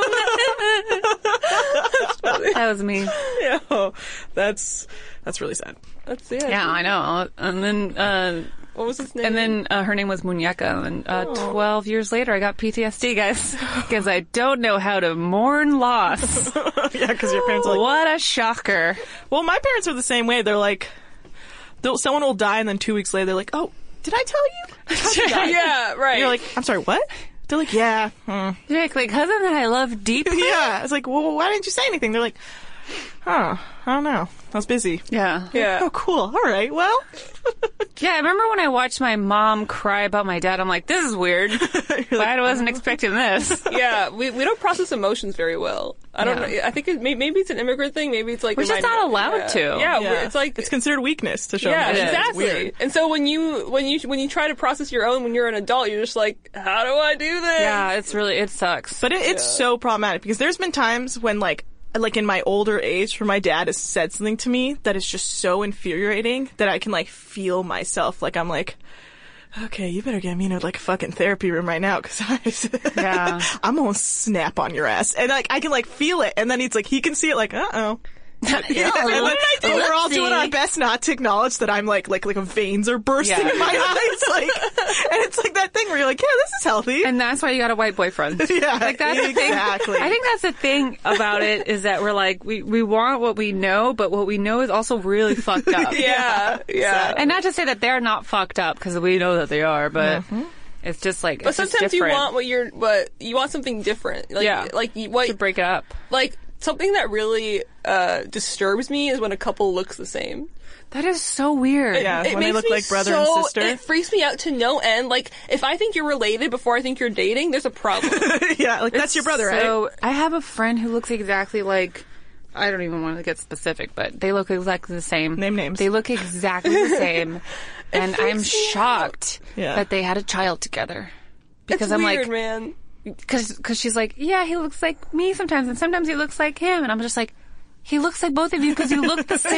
my room. That was me. Yeah, that's that's really sad. That's it. Yeah, I know. And then, uh, What was his name? and then uh, her name was Muñeca. And uh, twelve years later, I got P T S D, guys, because I don't know how to mourn loss. Yeah, because your parents are like, What a shocker! well, my parents are the same way. They're like, they'll, someone will die, and then two weeks later, they're like, oh, did I tell you? How'd you die? yeah, right. And you're like, I'm sorry, what? They're like, yeah. Hmm. You're like, like cousin that I love deeply. Yeah. It's like, well, why didn't you say anything? They're like, huh, I don't know. I was busy. Yeah. yeah. Oh, cool. All right. Well. Yeah, I remember when I watched my mom cry about my dad. I'm like, this is weird. But I wasn't expecting this. Yeah, we we don't process emotions very well. I don't Yeah. know. I think it, may- maybe it's an immigrant thing. Maybe it's like We're the just minor- not allowed yeah. to. Yeah, Yeah. we're- it's like It's considered weakness to show yeah, emotions. It's exactly. weird. And so when you when you when you try to process your own when you're an adult, you're just like, how do I do this? Yeah, it's really, it sucks. But it, it's so problematic because there's been times when, like, like in my older age, where my dad has said something to me that is just so infuriating that I can like feel myself. Like I'm like, okay, you better get me into like a fucking therapy room right now because I, Yeah. I'm gonna snap on your ass, and like I can like feel it, and then he's like, he can see it, like, uh oh. Yeah, And then- what did I do? we're all doing Whoopsie. our best not to acknowledge that I'm like, like, like veins are bursting Yeah. in my eyes, like, and it's like that thing where you're like, yeah, this is healthy. And that's why you got a white boyfriend. Yeah, like that's the thing. exactly. I think that's the thing about it is that we're like we we want what we know, but what we know is also really fucked up. yeah, yeah. And not to say that they're not fucked up because we know that they are, but it's just like But it's just sometimes you different. want what you're what you want something different. Like, Yeah. like you- what to break it up. like something that really uh, disturbs me is when a couple looks the same. That is so weird. Yeah, It when they makes look me like brother so- and sister. It freaks me out to no end. Like, if I think you're related before I think you're dating, there's a problem. Yeah, like that's your brother, right? So I have a friend who looks exactly like. I don't even want to get specific, but they look exactly the same. Name names. They look exactly the same, and I'm shocked Yeah. that they had a child together. Because it's I'm weird, like, man. because because she's like, yeah, he looks like me sometimes, and sometimes he looks like him, and I'm just like, he looks like both of you because you look the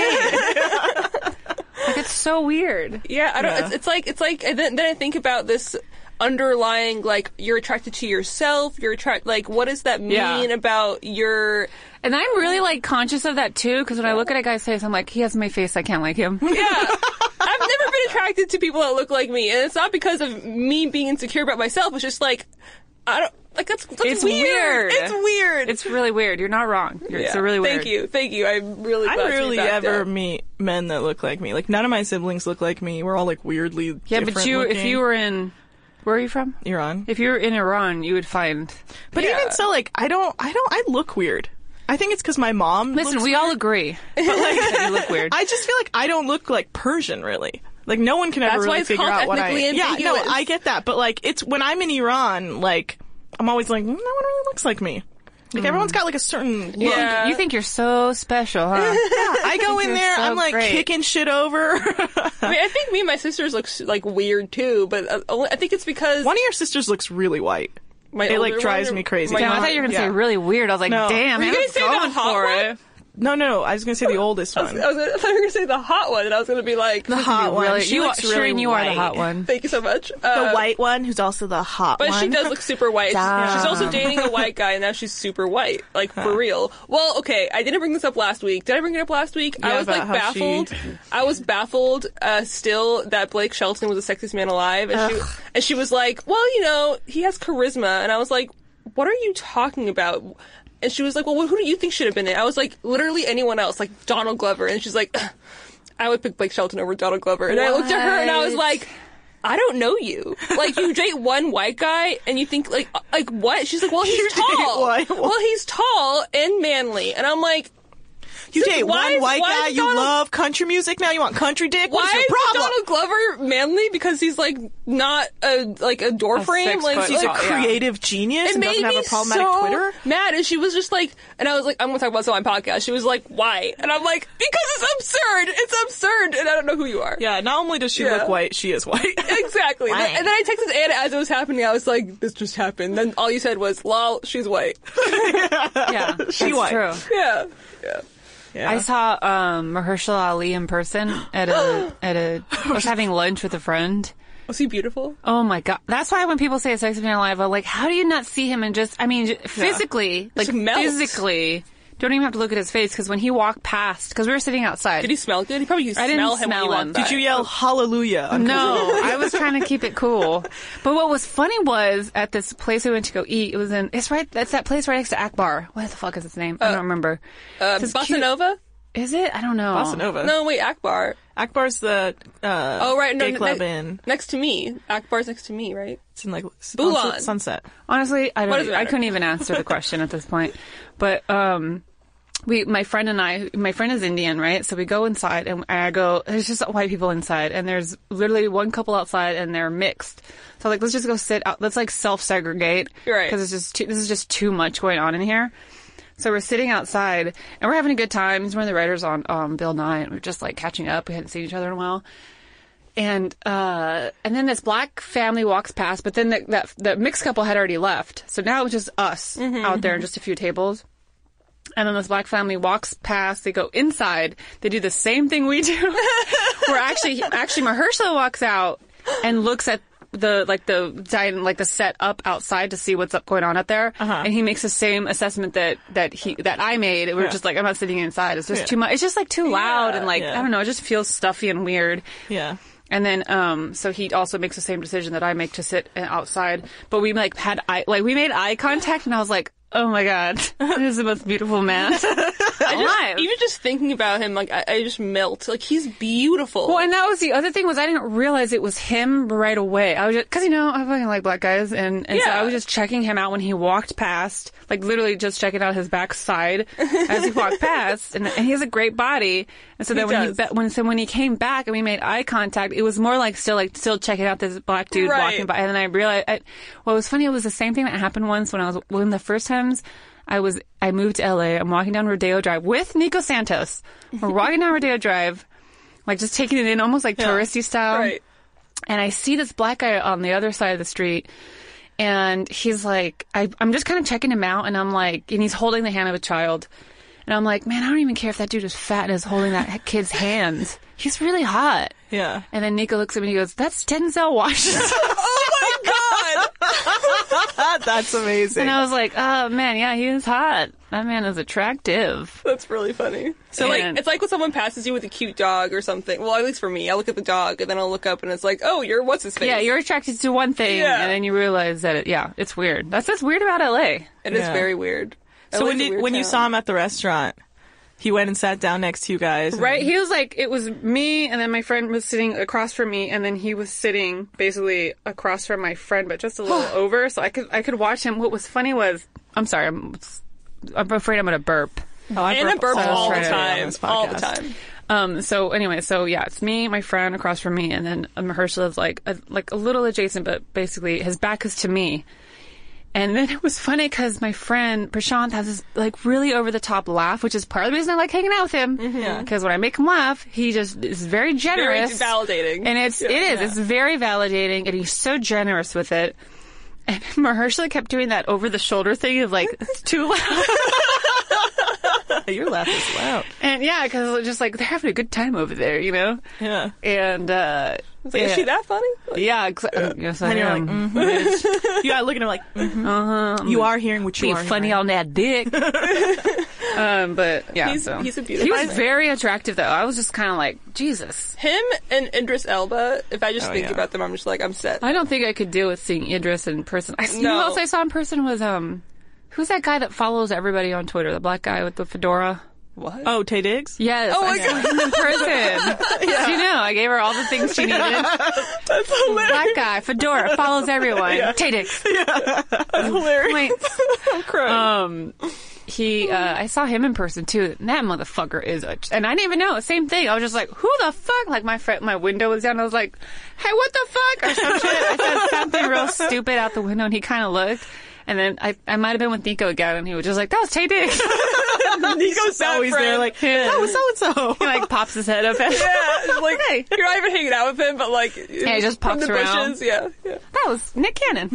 same. Like it's so weird. Yeah, I don't. Yeah. It's, it's like it's like. And then, then I think about this underlying, like, you're attracted to yourself. You're attract. Like, what does that mean Yeah. about your And I'm really, like, conscious of that, too, because when I look at a guy's face, I'm like, he has my face, I can't like him. Yeah. I've never been attracted to people that look like me, and it's not because of me being insecure about myself. It's just like, I don't, like, that's, that's it's weird. weird. It's weird. It's really weird. You're not wrong. You're, yeah. It's really weird. Thank you. Thank you. I'm really glad I rarely to be backed ever up. meet men that look like me. Like, none of my siblings look like me. We're all, like, weirdly Yeah, different but you, looking. if you were in, where are you from? Iran. If you were in Iran, you would find. But Yeah. even so, like, I don't, I don't, I look weird. I think it's because my mom Listen, looks we weird. all agree. But, like, that you look weird. I just feel like I don't look like Persian, really. Like, no one can ever That's why really it's figure called out what I ethnically am. Yeah, no, ambiguous. I get that. But, like, it's, when I'm in Iran, like, I'm always like, no one really looks like me. Like, everyone's got, like, a certain look. Yeah. You think you're so special, huh? Yeah, I go in You're there, so I'm, like, great. kicking shit over. I mean, I think me and my sisters look, like, weird, too, but uh, only- I think it's because... One of your sisters looks really white. My it, like, older drives one or me crazy. my Damn, I mom- thought you were going to Yeah. say really weird. I was like, No. damn, Were you man, gonna I'm say going the hot for one? it. No, no, no. I was going to say the oldest I was, one. I, was, I thought you were going to say the hot one, and I was going to be like... The hot one. Really, She you looks are, really Shireen, you are the white. hot one. Thank you so much. The Uh, white one, who's also the hot But one. she does look super white. Stop. She's also dating a white guy, and now she's super white. Like, for real. Well, okay, I didn't bring this up last week. Did I bring it up last week? Yeah, I was, like, about how she- baffled. I was baffled, uh, still, that Blake Shelton was the sexiest man alive. And she, and she was like, well, you know, he has charisma. And I was like, what are you talking about? And she was like, well, who do you think should have been it? I was like, literally anyone else, like Donald Glover. And she's like, I would pick Blake Shelton over Donald Glover. And I looked at her and I was like, I don't know you. Like, you date one white guy and you think, like, like what? She's like, well, he's You date tall. one- Well, he's tall and manly. And I'm like, You Sis, date why one is- white why guy, is you Donald- love country music, now you want country dick? why What's your is problem? Donald Glover manly? Because he's, like, not a, like, a door A frame. six Like, foot She's a tall, yeah. creative genius It and made doesn't have me a problematic so Twitter. mad, and she was just like, and I was like, I'm gonna talk about this on my podcast. She was like, why? And I'm like, because it's absurd. It's absurd, and I don't know who you are. Yeah, not only does she Yeah. look white, she is white. Exactly. White. And then I texted Anna as it was happening. I was like, this just happened. Then all you said was, lol, she's white. Yeah, She that's white. true. Yeah. Yeah. Yeah. I saw um, Mahershala Ali in person at a at a. I was having lunch with a friend. Was he beautiful? Oh my god! That's why when people say "Sex Man Alive," I'm like, how do you not see him and just? I mean, j- physically, like Just melts. physically, don't even have to look at his face because when he walked past, because we were sitting outside. Did he smell good? He probably used to I didn't smell him smell when he him. walked Did by. Did you yell hallelujah? on No, I was trying to keep it cool. But what was funny was at this place we went to go eat. It was in. It's right. That's that place right next to Akbar. What the fuck is its name? I don't remember. Uh, It's Bossa cute- Nova? Is it? I don't know. Bossa Nova. No, wait, Akbar. Akbar's the uh, Oh, right. No, gay ne- club ne- in. Next to me. Akbar's next to me, right? It's in like Bulan. Sunset. Sunset. Honestly, I What does don't. it I matter? couldn't even answer the question at this point. But um, we, my friend and I, my friend is Indian, right? So we go inside, and I go. There's just white people inside, and there's literally one couple outside, and they're mixed. So like, let's just go sit out. Let's like self segregate, Right. Because it's just too, this is just too much going on in here. So we're sitting outside, and we're having a good time. He's one of the writers on um, Bill Nye, and we're just like catching up. We hadn't seen each other in a while. And uh, and then this black family walks past, but then the, that the mixed couple had already left. So now it was just us out there and just a few tables. And then this black family walks past. They go inside. They do the same thing we do. Where actually, actually, Mahershala walks out and looks at the like the dine, like the set up outside to see what's up going on out there, Uh-huh. and he makes the same assessment that that he that I made. We're Yeah. just like, I'm not sitting inside. It's just Yeah. too much. It's just like too loud and like Yeah. I don't know. It just feels stuffy and weird. Yeah. And then, um, so he also makes the same decision that I make to sit outside. But we like had eye, like we made eye contact, and I was like, "Oh my god, this is the most beautiful man I alive." just, even just thinking about him, like, I, I just melt. Like, he's beautiful. Well, and that was the other thing was I didn't realize it was him right away. I was just, cause you know, I fucking like black guys and, and so Yeah. I was just checking him out when he walked past, like literally just checking out his backside as he walked past and, and he has a great body. And so He then when does. he, be- when, so when he came back and we made eye contact, it was more like still like, still checking out this black dude Right. walking by. And then I realized, I, what was funny, it was the same thing that happened once when I was, one of the first times I was, I moved to L A. I'm walking down Rodeo Drive with Nico Santos. We're walking down Rodeo Drive, like just taking it in almost like touristy style. Right. And I see this black guy on the other side of the street. And he's like, I, I'm just kind of checking him out. And I'm like, and he's holding the hand of a child. And I'm like, man, I don't even care if that dude is fat and is holding that kid's hand. He's really hot. Yeah. And then Nico looks at me and he goes, that's Denzel Washington. Oh my god! That's amazing. And I was like, oh man, yeah, he is hot. That man is attractive. That's really funny. So And- like, it's like when someone passes you with a cute dog or something. Well, at least for me, I look at the dog and then I'll look up and it's like, oh, you're what's his face? Yeah, you're attracted to one thing, Yeah. and then you realize that, it, yeah, it's weird. That's what's weird about L A. It is Yeah. very weird. So L A's when a did, weird when you town. saw him at the restaurant, he went and sat down next to you guys. and- Right? He was like, it was me, and then my friend was sitting across from me, and then he was sitting basically across from my friend, but just a little over, so I could I could watch him. What was funny was, I'm sorry, I'm, I'm afraid I'm going to burp. Oh, I Anna burp burps all all the the time time. on this All the podcast. time. Um, so anyway, so yeah, it's me, my friend across from me, and then um, Mahershala is like a, like a little adjacent, but basically his back is to me. And then it was funny because my friend Prashant has this like really over the top laugh, which is part of the reason I like hanging out with him. Yeah. Because when I make him laugh, he just is very Very generous, validating. and it's Yeah. it is it's very validating, and he's so generous with it. And Mahershala kept doing that over the shoulder thing of like it's too loud. Your laugh is loud. And yeah, because just like they're having a good time over there, you know. Yeah. And uh, It's like, yeah. is she that funny? Like, Yeah, ex- uh, yes, I And you're like, am. mm-hmm. You gotta look at him like, mm-hmm. Uh-huh. You are hearing what you Being are funny hearing. on that dick. um, but yeah, He's- so. he's a He beautiful was man. very attractive, though. I was just kind of like, Jesus. Him and Idris Elba, if I just Oh, think yeah. about them, I'm just like, I'm set. I don't think I could deal with seeing Idris in person. I, you know No. who else I saw in person was um, who's that guy that follows everybody on Twitter? The black guy with the fedora. What? Oh, Tay Diggs? Yes, Oh my I saw God. him in person. You know, I gave her all the things she needed. That's hilarious. Black guy, fedora, follows everyone. Yeah. Tay Diggs. That's hilarious. Points. I'm crying. Um, he, uh, I saw him in person too. And that motherfucker is a, and I didn't even know. Same thing. I was just like, who the fuck? Like my friend, my window was down. I was like, hey, what the fuck? Or some shit. I said something real stupid out the window, and he kind of looked. And then I, I might have been with Nico again, and he was just like, that was Tay Diggs. Nico's always there, like, Yeah. that was so and so. He like pops his head up. And, Yeah, it's like, Hey. you're not even hanging out with him, but like, Yeah, he just from pops the around. bushes. Yeah, yeah. that was Nick Cannon.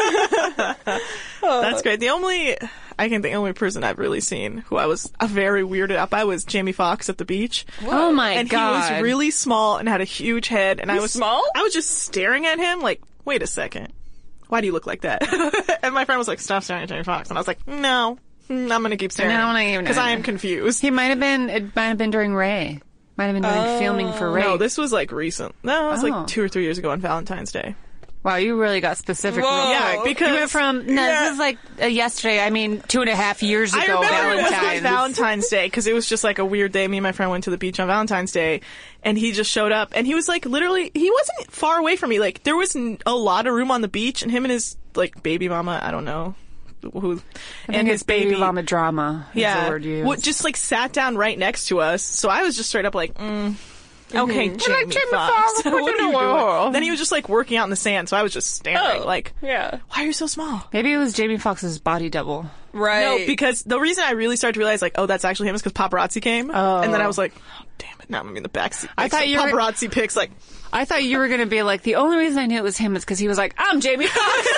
That's great. The only, I can think, the only person I've really seen who I was uh, very weirded out by was Jamie Foxx at the beach. Oh my and God. he was really small and had a huge head, and I He's was small? I was just staring at him like, wait a second, why do you look like that? And my friend was like, stop staring at Jamie Foxx, and I was like, no, mm, I'm gonna keep staring, No, I'm not even- because I am confused. He might have been, it might have been during Ray. Might have been during filming for Ray. No, this was like recent. No, it was Oh. like two or three years ago on Valentine's Day. Wow, you really got specific. Whoa. real Yeah, quick. because you went from no, yeah. this is like uh, yesterday. I mean, two and a half years I ago. remember it was Valentine's. on Valentine's Day because it was just like a weird day. Me and my friend went to the beach on Valentine's Day, and he just showed up, and he was like literally, he wasn't far away from me. Like there was n- a lot of room on the beach, and him and his like baby mama, I don't know who, I and think his it's baby baby, mama drama. Is yeah, the word used. what just like sat down right next to us. So I was just straight up like, mm. Okay, Mhm. Jamie, Like Jamie Foxx. Foxx, what what are you you doing? doing? Then he was just like working out in the sand, so I was just staring. Oh, like, yeah. why are you so small? Maybe it was Jamie Foxx's body double. Right. No, because the reason I really started to realize, like, oh, that's actually him is because paparazzi came. Oh. And then I was like, oh, damn it, now I'm in the backseat. I Like, thought some you were- paparazzi pics, like, I thought you were gonna be like, the only reason I knew it was him is because he was like, I'm Jamie Foxx.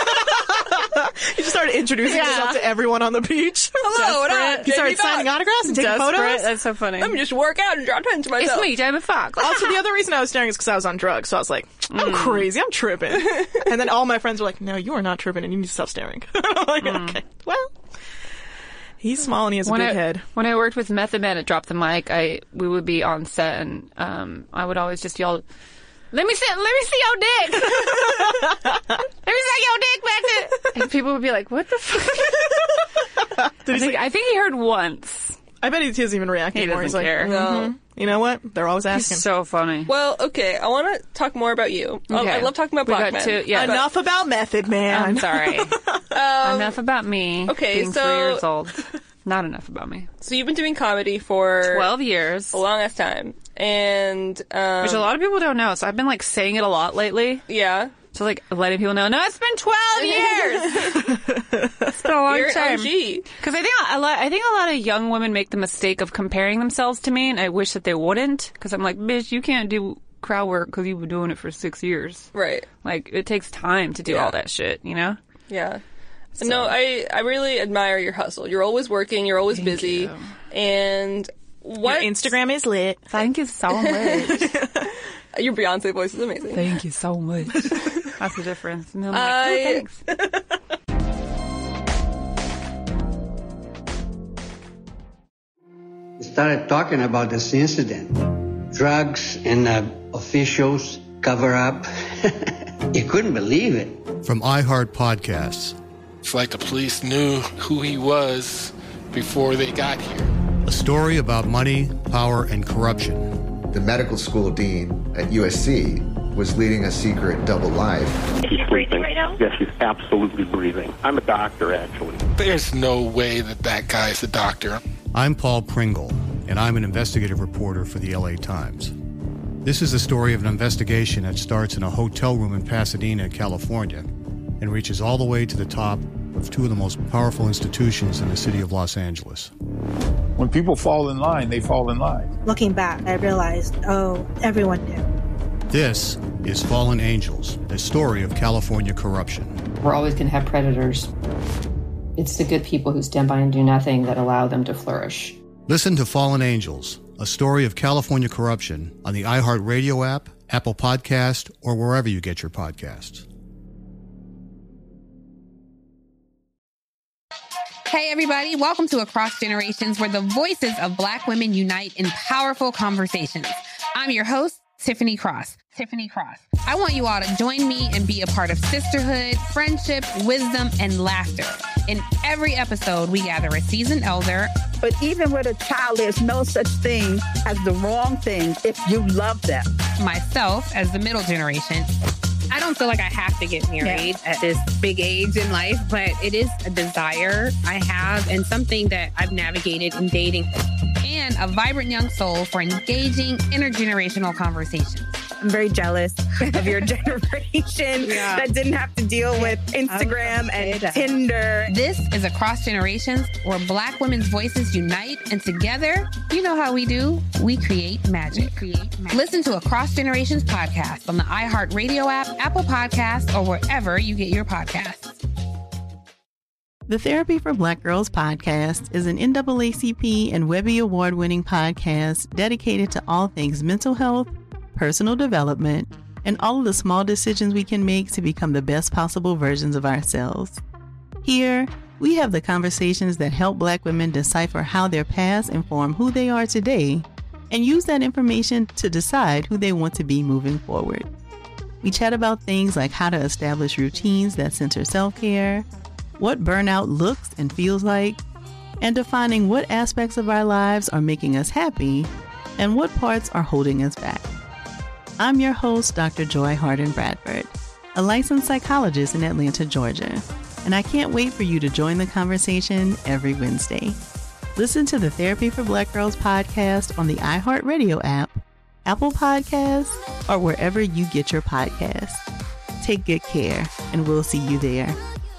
he just started introducing Yeah. himself to everyone on the beach. Hello, what Desperate. up? He started Jamie signing Foxx. autographs and taking Desperate. photos. That's so funny. Let me just work out and draw attention to myself. It's me, Jamie Foxx. Also, the other reason I was staring is because I was on drugs. So I was like, I'm crazy. I'm tripping. And then all my friends were like, no, you are not tripping and you need to stop staring. I'm like, okay, well. He's small and he has a when big I, head. When I worked with Method Man at Drop the Mic, I we would be on set and um, I would always just yell, "Let me see, let me see your dick, let me see your dick back there." And people would be like, "What the fuck?" Did I, he think, say- I think he heard once. I bet he doesn't even react He anymore. He's doesn't like, care. "Mhm. You know what? They're always asking. He's so funny. Well, okay, I want to talk more about you. I- Okay. I love talking about We black got men. to- yeah. but- Enough about Method Man. I'm sorry. Um, enough about me. okay, being so- three years old. Not enough about me. So you've been doing comedy for Twelve years, a long ass time, and um, which a lot of people don't know. So I've been like saying it a lot lately. Yeah. So like letting people know, no, it's been twelve years. It's been a long You're an time. O G. Because I think a lot, I think a lot of young women make the mistake of comparing themselves to me, and I wish that they wouldn't. Because I'm like, bitch, you can't do crowd work because you've been doing it for six years. Right. Like it takes time to do Yeah. all that shit, you know. Yeah. No, I, I really admire your hustle. You're always working. You're always busy. you. And what Your Instagram is lit. Thank you so much. your Beyonce voice is amazing. Thank you so much. That's the difference. And I'm like, I- oh, thanks. started talking about this incident. Drugs and uh, officials cover up. You couldn't believe it. From iHeart Podcasts. It's like the police knew who he was before they got here. A story about money, power, and corruption. The medical school dean at U S C was leading a secret double life. She's sleeping right now? Yes, she's absolutely breathing. I'm a doctor, actually. There's no way that that guy's a doctor. I'm Paul Pringle, and I'm an investigative reporter for the L A Times. This is the story of an investigation that starts in a hotel room in Pasadena, California, and reaches all the way to the top of two of the most powerful institutions in the city of Los Angeles. When people fall in line, they fall in line. Looking back, I realized, oh, everyone knew. This is Fallen Angels, a story of California corruption. We're always going to have predators. It's the good people who stand by and do nothing that allow them to flourish. Listen to Fallen Angels, a story of California corruption on the iHeart Radio app, Apple Podcast, or wherever you get your podcasts. Hey, everybody. Welcome to Across Generations, where the voices of Black women unite in powerful conversations. I'm your host, Tiffany Cross. Tiffany Cross. I want you all to join me and be a part of sisterhood, friendship, wisdom, and laughter. In every episode, we gather a seasoned elder. But even with a child, there's no such thing as the wrong thing if you love them. Myself, as the middle generation. I don't feel like I have to get married yeah. at this big age in life, but it is a desire I have and something that I've navigated in dating. And a vibrant young soul for engaging intergenerational conversations. I'm very jealous of your generation yeah. that didn't have to deal with Instagram and Tinder. This is Across Generations, where Black women's voices unite, and together, you know how we do, we create magic. We create magic. Listen to Across Generations podcast on the iHeart Radio app, Apple Podcasts, or wherever you get your podcasts. The Therapy for Black Girls podcast is an N double A C P and Webby Award-winning podcast dedicated to all things mental health, personal development, and all of the small decisions we can make to become the best possible versions of ourselves. Here, we have the conversations that help Black women decipher how their past inform who they are today, and use that information to decide who they want to be moving forward. We chat about things like how to establish routines that center self-care, what burnout looks and feels like, and defining what aspects of our lives are making us happy and what parts are holding us back. I'm your host, Doctor Joy Harden Bradford, a licensed psychologist in Atlanta, Georgia, and I can't wait for you to join the conversation every Wednesday. Listen to the Therapy for Black Girls podcast on the iHeart Radio app, Apple Podcasts, or wherever you get your podcasts. Take good care, and we'll see you there.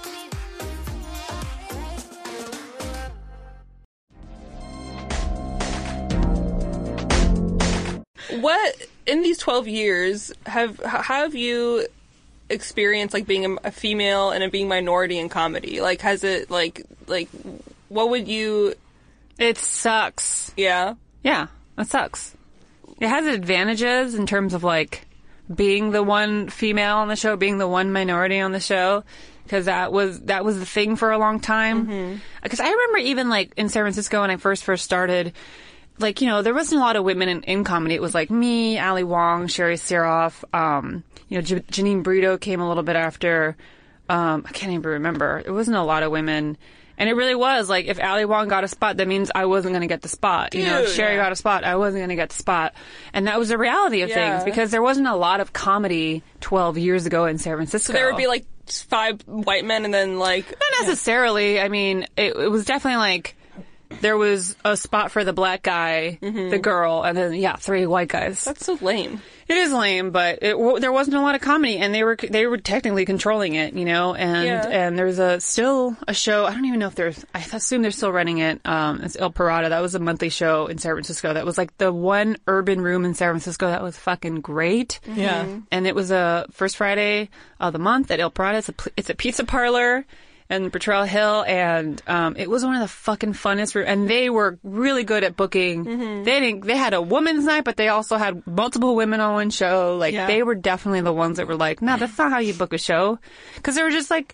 What, in these twelve years, have how have you experienced, like, being a, a female and a being minority in comedy? Like, has it, like, like, what would you... It sucks. Yeah? Yeah, it sucks. It has advantages in terms of, like, being the one female on the show, being the one minority on the show, because that was, that was the thing for a long time. Because mm-hmm. I remember even, like, in San Francisco when I first first started... Like, you know, there wasn't a lot of women in, in comedy. It was like me, Ali Wong, Sherry Seroff, um, you know, J- Janine Brito came a little bit after. Um, I can't even remember. It wasn't a lot of women. And it really was, like, if Ali Wong got a spot, that means I wasn't going to get the spot. You Dude, know, if Sherry yeah. got a spot, I wasn't going to get the spot. And that was the reality of yeah. things, because there wasn't a lot of comedy twelve years ago in San Francisco. So there would be, like, five white men and then, like... Not necessarily. Yeah. I mean, it, it was definitely, like... There was a spot for the black guy, mm-hmm. the girl, and then, yeah, three white guys. That's so lame. It is lame, but it, w- there wasn't a lot of comedy, and they were they were technically controlling it, you know, and yeah. and there's a still a show, I don't even know if there's, I assume they're still running it, um, it's El Parada. That was a monthly show in San Francisco. That was like the one urban room in San Francisco that was fucking great. Mm-hmm. Yeah. And it was a first Friday of the month at El Parada. It's a, it's a pizza parlor. And Potrero Hill, and um, it was one of the fucking funnest. Re- and they were really good at booking. Mm-hmm. They didn't. They had a women's night, but they also had multiple women on one show. Like yeah. they were definitely the ones that were like, "No, nah, that's not how you book a show," because they were just like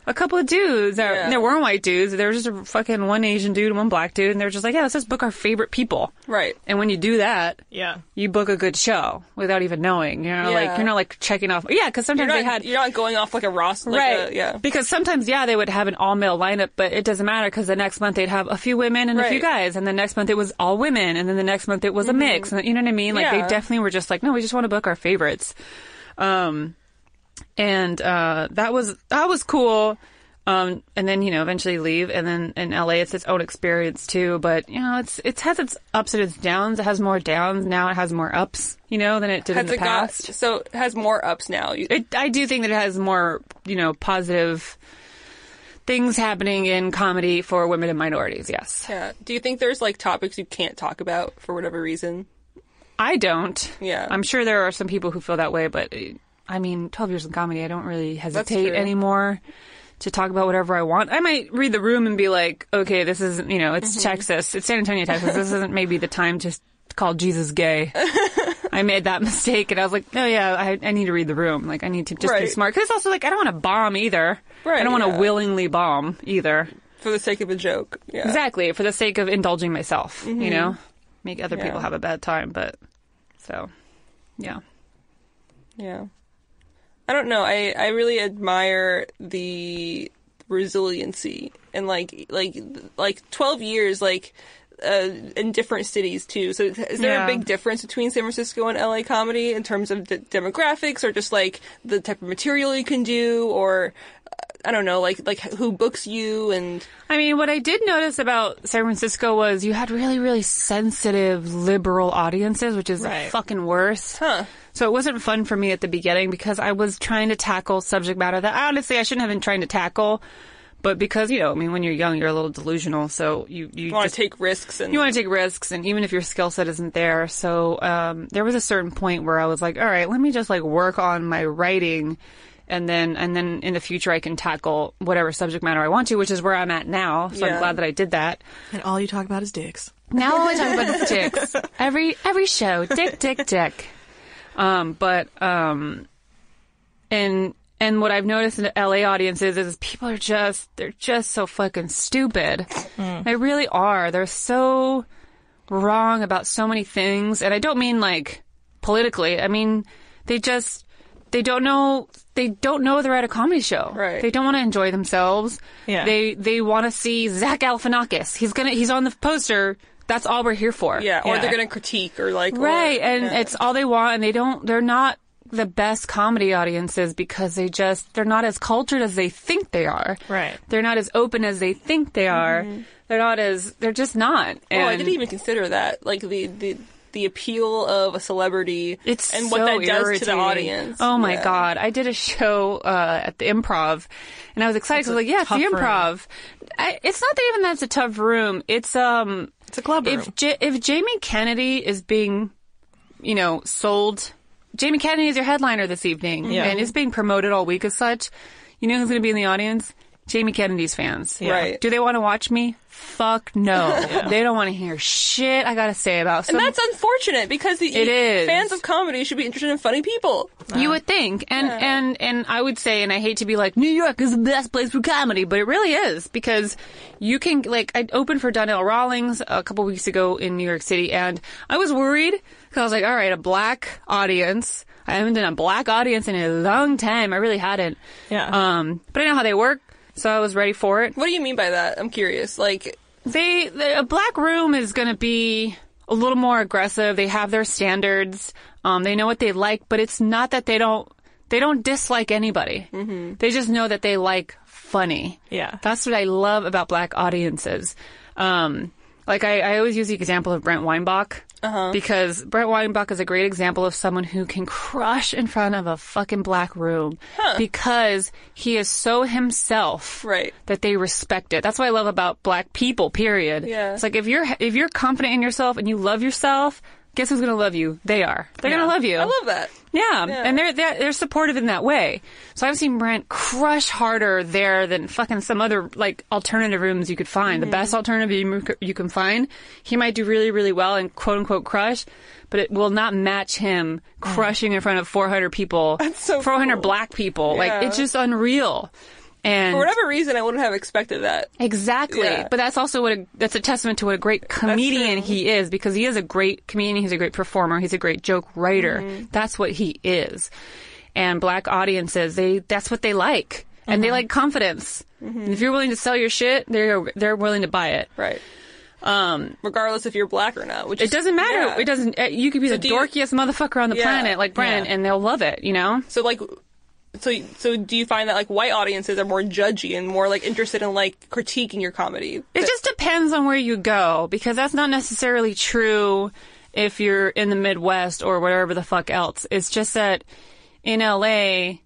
a couple of dudes. That, Yeah. There weren't white dudes. There was just a fucking one Asian dude and one black dude, and they're just like, yeah, let's just book our favorite people. Right. And when you do that, yeah, you book a good show without even knowing. You know, Yeah. like you're not like checking off. Yeah, because sometimes you're not, they had you're not going off like a roster. Like right. A, yeah. Because sometimes, yeah, they would have an all male lineup, but it doesn't matter because the next month they'd have a few women and a few Right. guys, and the next month it was all women, and then the next month it was a Mhm. mix. And you know what I mean? Like Yeah. they definitely were just like, no, we just want to book our favorites. Um, and uh, that was that was cool. Um, and then, you know, eventually leave. And then in L A, it's its own experience too. But, you know, it's, it has its ups and its downs. It has more downs. Now it has more ups, you know, than it did Has in the it got- past. so it has more ups now. You, It, I do think that it has more, you know, positive things happening in comedy for women and minorities. Yes. yeah. Do you think there's like topics you can't talk about for whatever reason? I don't. Yeah. I'm sure there are some people who feel that way, but uh, I mean, twelve years in comedy, I don't really hesitate true. anymore to talk about whatever I want. I might read the room and be like, okay, this is, you know, it's Mhm. Texas. It's San Antonio, Texas. This isn't maybe the time to call Jesus gay. I made that mistake and I was like, oh yeah, I, I need to read the room. Like, I need to just be Right. smart. Cause it's also like, I don't want to bomb either. Right, I don't want to yeah. willingly bomb either. For the sake of a joke. Yeah. Exactly. For the sake of indulging myself, you Mhm. know, make other Yeah. people have a bad time. But so, yeah. Yeah. I don't know. I, I really admire the resiliency and like like like twelve years like uh, in different cities too. So is there Yeah. a big difference between San Francisco and L A comedy in terms of the demographics or just like the type of material you can do or uh, I don't know, like like who books you and I mean, what I did notice about San Francisco was you had really, really sensitive liberal audiences, which is Right. the fucking worst. Huh. So it wasn't fun for me at the beginning because I was trying to tackle subject matter that honestly I shouldn't have been trying to tackle. But because, you know, I mean, when you're young, you're a little delusional. So you, you, you want just, to take risks and you want to take risks. And even if your skill set isn't there. So, um, there was a certain point where I was like, all right, let me just like work on my writing. And then, and then in the future, I can tackle whatever subject matter I want to, which is where I'm at now. So Yeah. I'm glad that I did that. And all you talk about is dicks. Now all I talk about is dicks. Every, every show. Dick, dick, dick. Um, but, um, and, and what I've noticed in L A audiences is people are just, they're just so fucking stupid. Mm. They really are. They're so wrong about so many things. And I don't mean like politically. I mean, they just, they don't know, they don't know they're at a comedy show. Right. They don't want to enjoy themselves. Yeah. They, they want to see Zach Galifianakis. He's gonna, he's on the poster. That's all we're here for. yeah, or they're going to critique or like Right, or, and yeah. it's all they want, and they don't, they're not the best comedy audiences because they just, they're not as cultured as they think they are. Right. They're not as open as they think they are. Mhm. They're not as, they're just not. Oh, I And didn't even consider that. Like the, the, the appeal of a celebrity it's and so what that does to the irritating. audience. Oh my Yeah. God. I did a show, uh, at the Improv, and I was excited That's because like, yeah, it's the a tough Improv. I, it's not that even that's a tough room. It's, um, It's a club room. if, J- if Jamie Kennedy is being, you know, sold, Jamie Kennedy is your headliner this evening, Yeah. and is being promoted all week as such. You know who's going to be in the audience? Jamie Kennedy's fans. Yeah. Right. Do they want to watch me? Fuck no. Yeah. They don't want to hear shit I got to say about some. And that's unfortunate because the It is. fans of comedy should be interested in funny people. You would think, and Yeah. and and I would say, and I hate to be like New York is the best place for comedy, but it really is because you can like I opened for Donnell Rawlings a couple weeks ago in New York City, and I was worried because I was like, all right, a black audience. I haven't done a black audience in a long time. I really hadn't. Yeah. Um, but I know how they work, so I was ready for it. What do you mean by that? I'm curious. Like They, the, a black room is going to be a little more aggressive. They have their standards. Um, they know what they like, but it's not that they don't, they don't dislike anybody. Mm-hmm. They just know that they like funny. Yeah. That's what I love about black audiences. Um, like I, I always use the example of Brent Weinbach. Uh-huh. Because Brent Weinbach is a great example of someone who can crush in front of a fucking black room Huh. because he is so himself Right. that they respect it. That's what I love about black people, period. Yeah. It's like if you're if you're confident in yourself and you love yourself, guess who's going to love you? They are. They're Yeah. going to love you. I love that. Yeah, Yeah. and they're, they're they're supportive in that way. So I've seen Brent crush harder there than fucking some other like alternative rooms you could find. Mm-hmm. The best alternative you, you can find, he might do really really well and quote unquote crush, but it will not match him crushing in front of four hundred people, That's so four hundred cool. black people. Yeah. Like it's just unreal. And for whatever reason, I wouldn't have expected that. Exactly. Yeah. But that's also what a, that's a testament to what a great comedian he is, because he is a great comedian. He's a great performer. He's a great joke writer. Mm-hmm. That's what he is. And black audiences, they that's what they like. And mm-hmm. they like confidence. Mm-hmm. And if you're willing to sell your shit, they're they're willing to buy it. Right. Um, regardless if you're black or not. Which it is, doesn't matter. Yeah. It doesn't. You could be so the dorkiest you, motherfucker on the yeah, planet, like Bren, yeah. and they'll love it. You know. So like. So, so do you find that like white audiences are more judgy and more like interested in like critiquing your comedy? It just depends on where you go, because that's not necessarily true if you're in the Midwest or wherever the fuck else. It's just that in L A,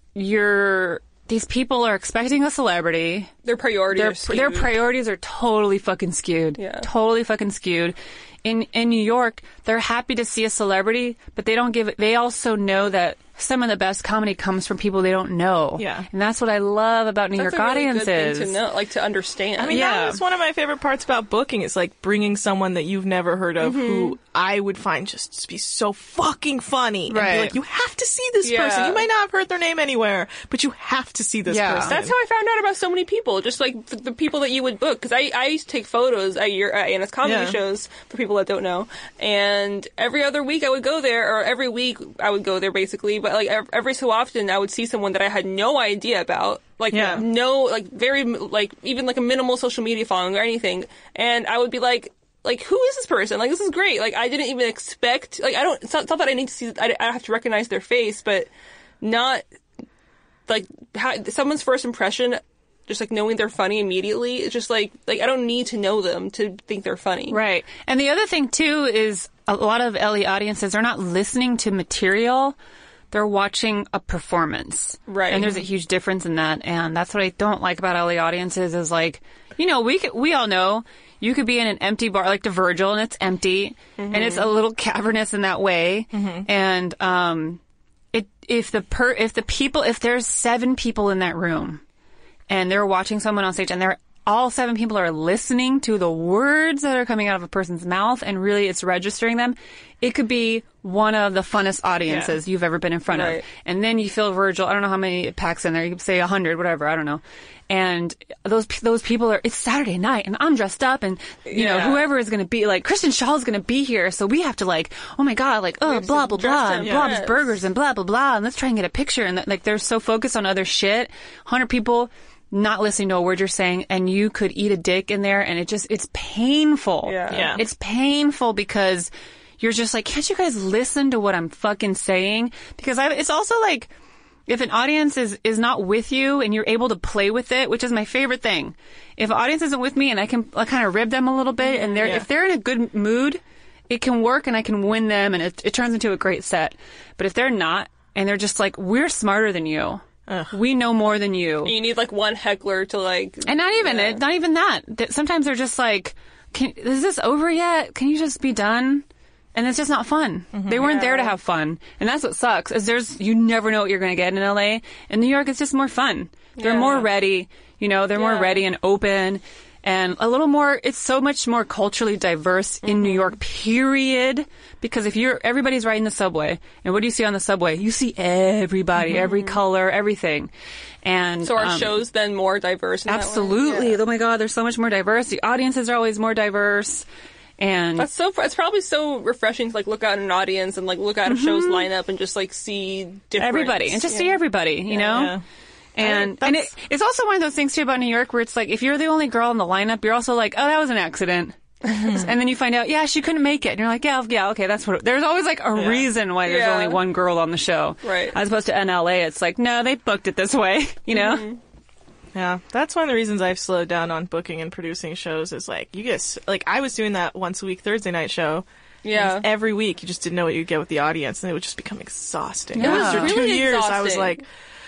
you're these people are expecting a celebrity. Their priorities their, are skewed. Their priorities are totally fucking skewed. Yeah. Totally fucking skewed. In in New York, they're happy to see a celebrity, but they don't give it. They also know that some of the best comedy comes from people they don't know. Yeah. And that's what I love about New that's York a really audiences. Good thing to know, like to understand. I mean, yeah. that was one of my favorite parts about booking. Is like bringing someone that you've never heard of, mm-hmm. who I would find just to be so fucking funny. Right. And be like, you have to see this yeah. person. You might not have heard their name anywhere, but you have to see this yeah. person. That's how I found out about so many people. Just like the, the people that you would book, because I I used to take photos at your at Anna's comedy yeah. shows for people that don't know. And every other week I would go there, or every week I would go there basically. But like every so often I would see someone that I had no idea about, like yeah. no, like very, like even like a minimal social media following or anything. And I would be like, like, who is this person? Like, this is great. Like, I didn't even expect, like, I don't, it's not, it's not that I need to see, I, I have to recognize their face, but not, like, how, someone's first impression, just like knowing they're funny immediately, it's just like, like, I don't need to know them to think they're funny. Right. And the other thing, too, is a lot of L A audiences are not listening to material. They're watching a performance. Right. And there's a huge difference in that. And that's what I don't like about L A audiences is like, you know, we could, we all know you could be in an empty bar like the Virgil and it's empty mm-hmm. and it's a little cavernous in that way. Mm-hmm. And, um, it, if the per, if the people, if there's seven people in that room and they're watching someone on stage and they're, all seven people are listening to the words that are coming out of a person's mouth and really it's registering them, it could be one of the funnest audiences yeah. you've ever been in front right. of. And then you feel Virgil, I don't know how many it packs in there, you could say a hundred, whatever, I don't know. And those those people are, it's Saturday night and I'm dressed up and, you yeah. know, whoever is going to be, like, Kristen Schaal is going to be here, so we have to, like, oh my God, like, oh, blah, blah, blah, and Bob's yes. Burgers and blah, blah, blah, and let's try and get a picture. And, like, they're so focused on other shit. one hundred people not listening to a word you're saying, and you could eat a dick in there, and it just, it's painful. Yeah. yeah. It's painful because you're just like, can't you guys listen to what I'm fucking saying? Because I, it's also like, if an audience is, is not with you and you're able to play with it, which is my favorite thing. If an audience isn't with me and I can like, kind of rib them a little bit, and they're, yeah. if they're in a good mood, it can work and I can win them, and it, it turns into a great set. But if they're not, and they're just like, we're smarter than you. Ugh. We know more than you. You need like one heckler to like, and not even yeah. not even that. Sometimes they're just like, Can, "Is this over yet? Can you just be done?" And it's just not fun. Mm-hmm. They weren't yeah. there to have fun, and that's what sucks. Is there's you never know what you're going to get in L A. In New York, it's just more fun. They're yeah. more ready. You know, they're yeah. more ready and open. And a little more, it's so much more culturally diverse in mm-hmm. New York, period. Because if you're, everybody's riding the subway. And what do you see on the subway? You see everybody, mm-hmm. every color, everything. And so our um, show's then more diverse in absolutely. That way? Yeah. Oh my God, there's so much more diverse. The audiences are always more diverse. And that's so, it's probably so refreshing to like look out at an audience and like look out at mm-hmm. a show's lineup and just like see different. Everybody. And just yeah. see everybody, you yeah. know? Yeah. And and it, it's also one of those things too about New York where it's like, if you're the only girl in the lineup, you're also like, oh, that was an accident. And then you find out, yeah, she couldn't make it. And you're like, yeah, yeah, okay, that's what, there's always like a yeah. reason why there's yeah. only one girl on the show. Right. As opposed to in L A, it's like, no, they booked it this way, you know? Mm-hmm. Yeah, that's one of the reasons I've slowed down on booking and producing shows is like, you get, like, I was doing that once a week Thursday night show. Yeah. Every week, you just didn't know what you'd get with the audience, and it would just become exhausting. Yeah. It was After really two years, exhausting. I was like,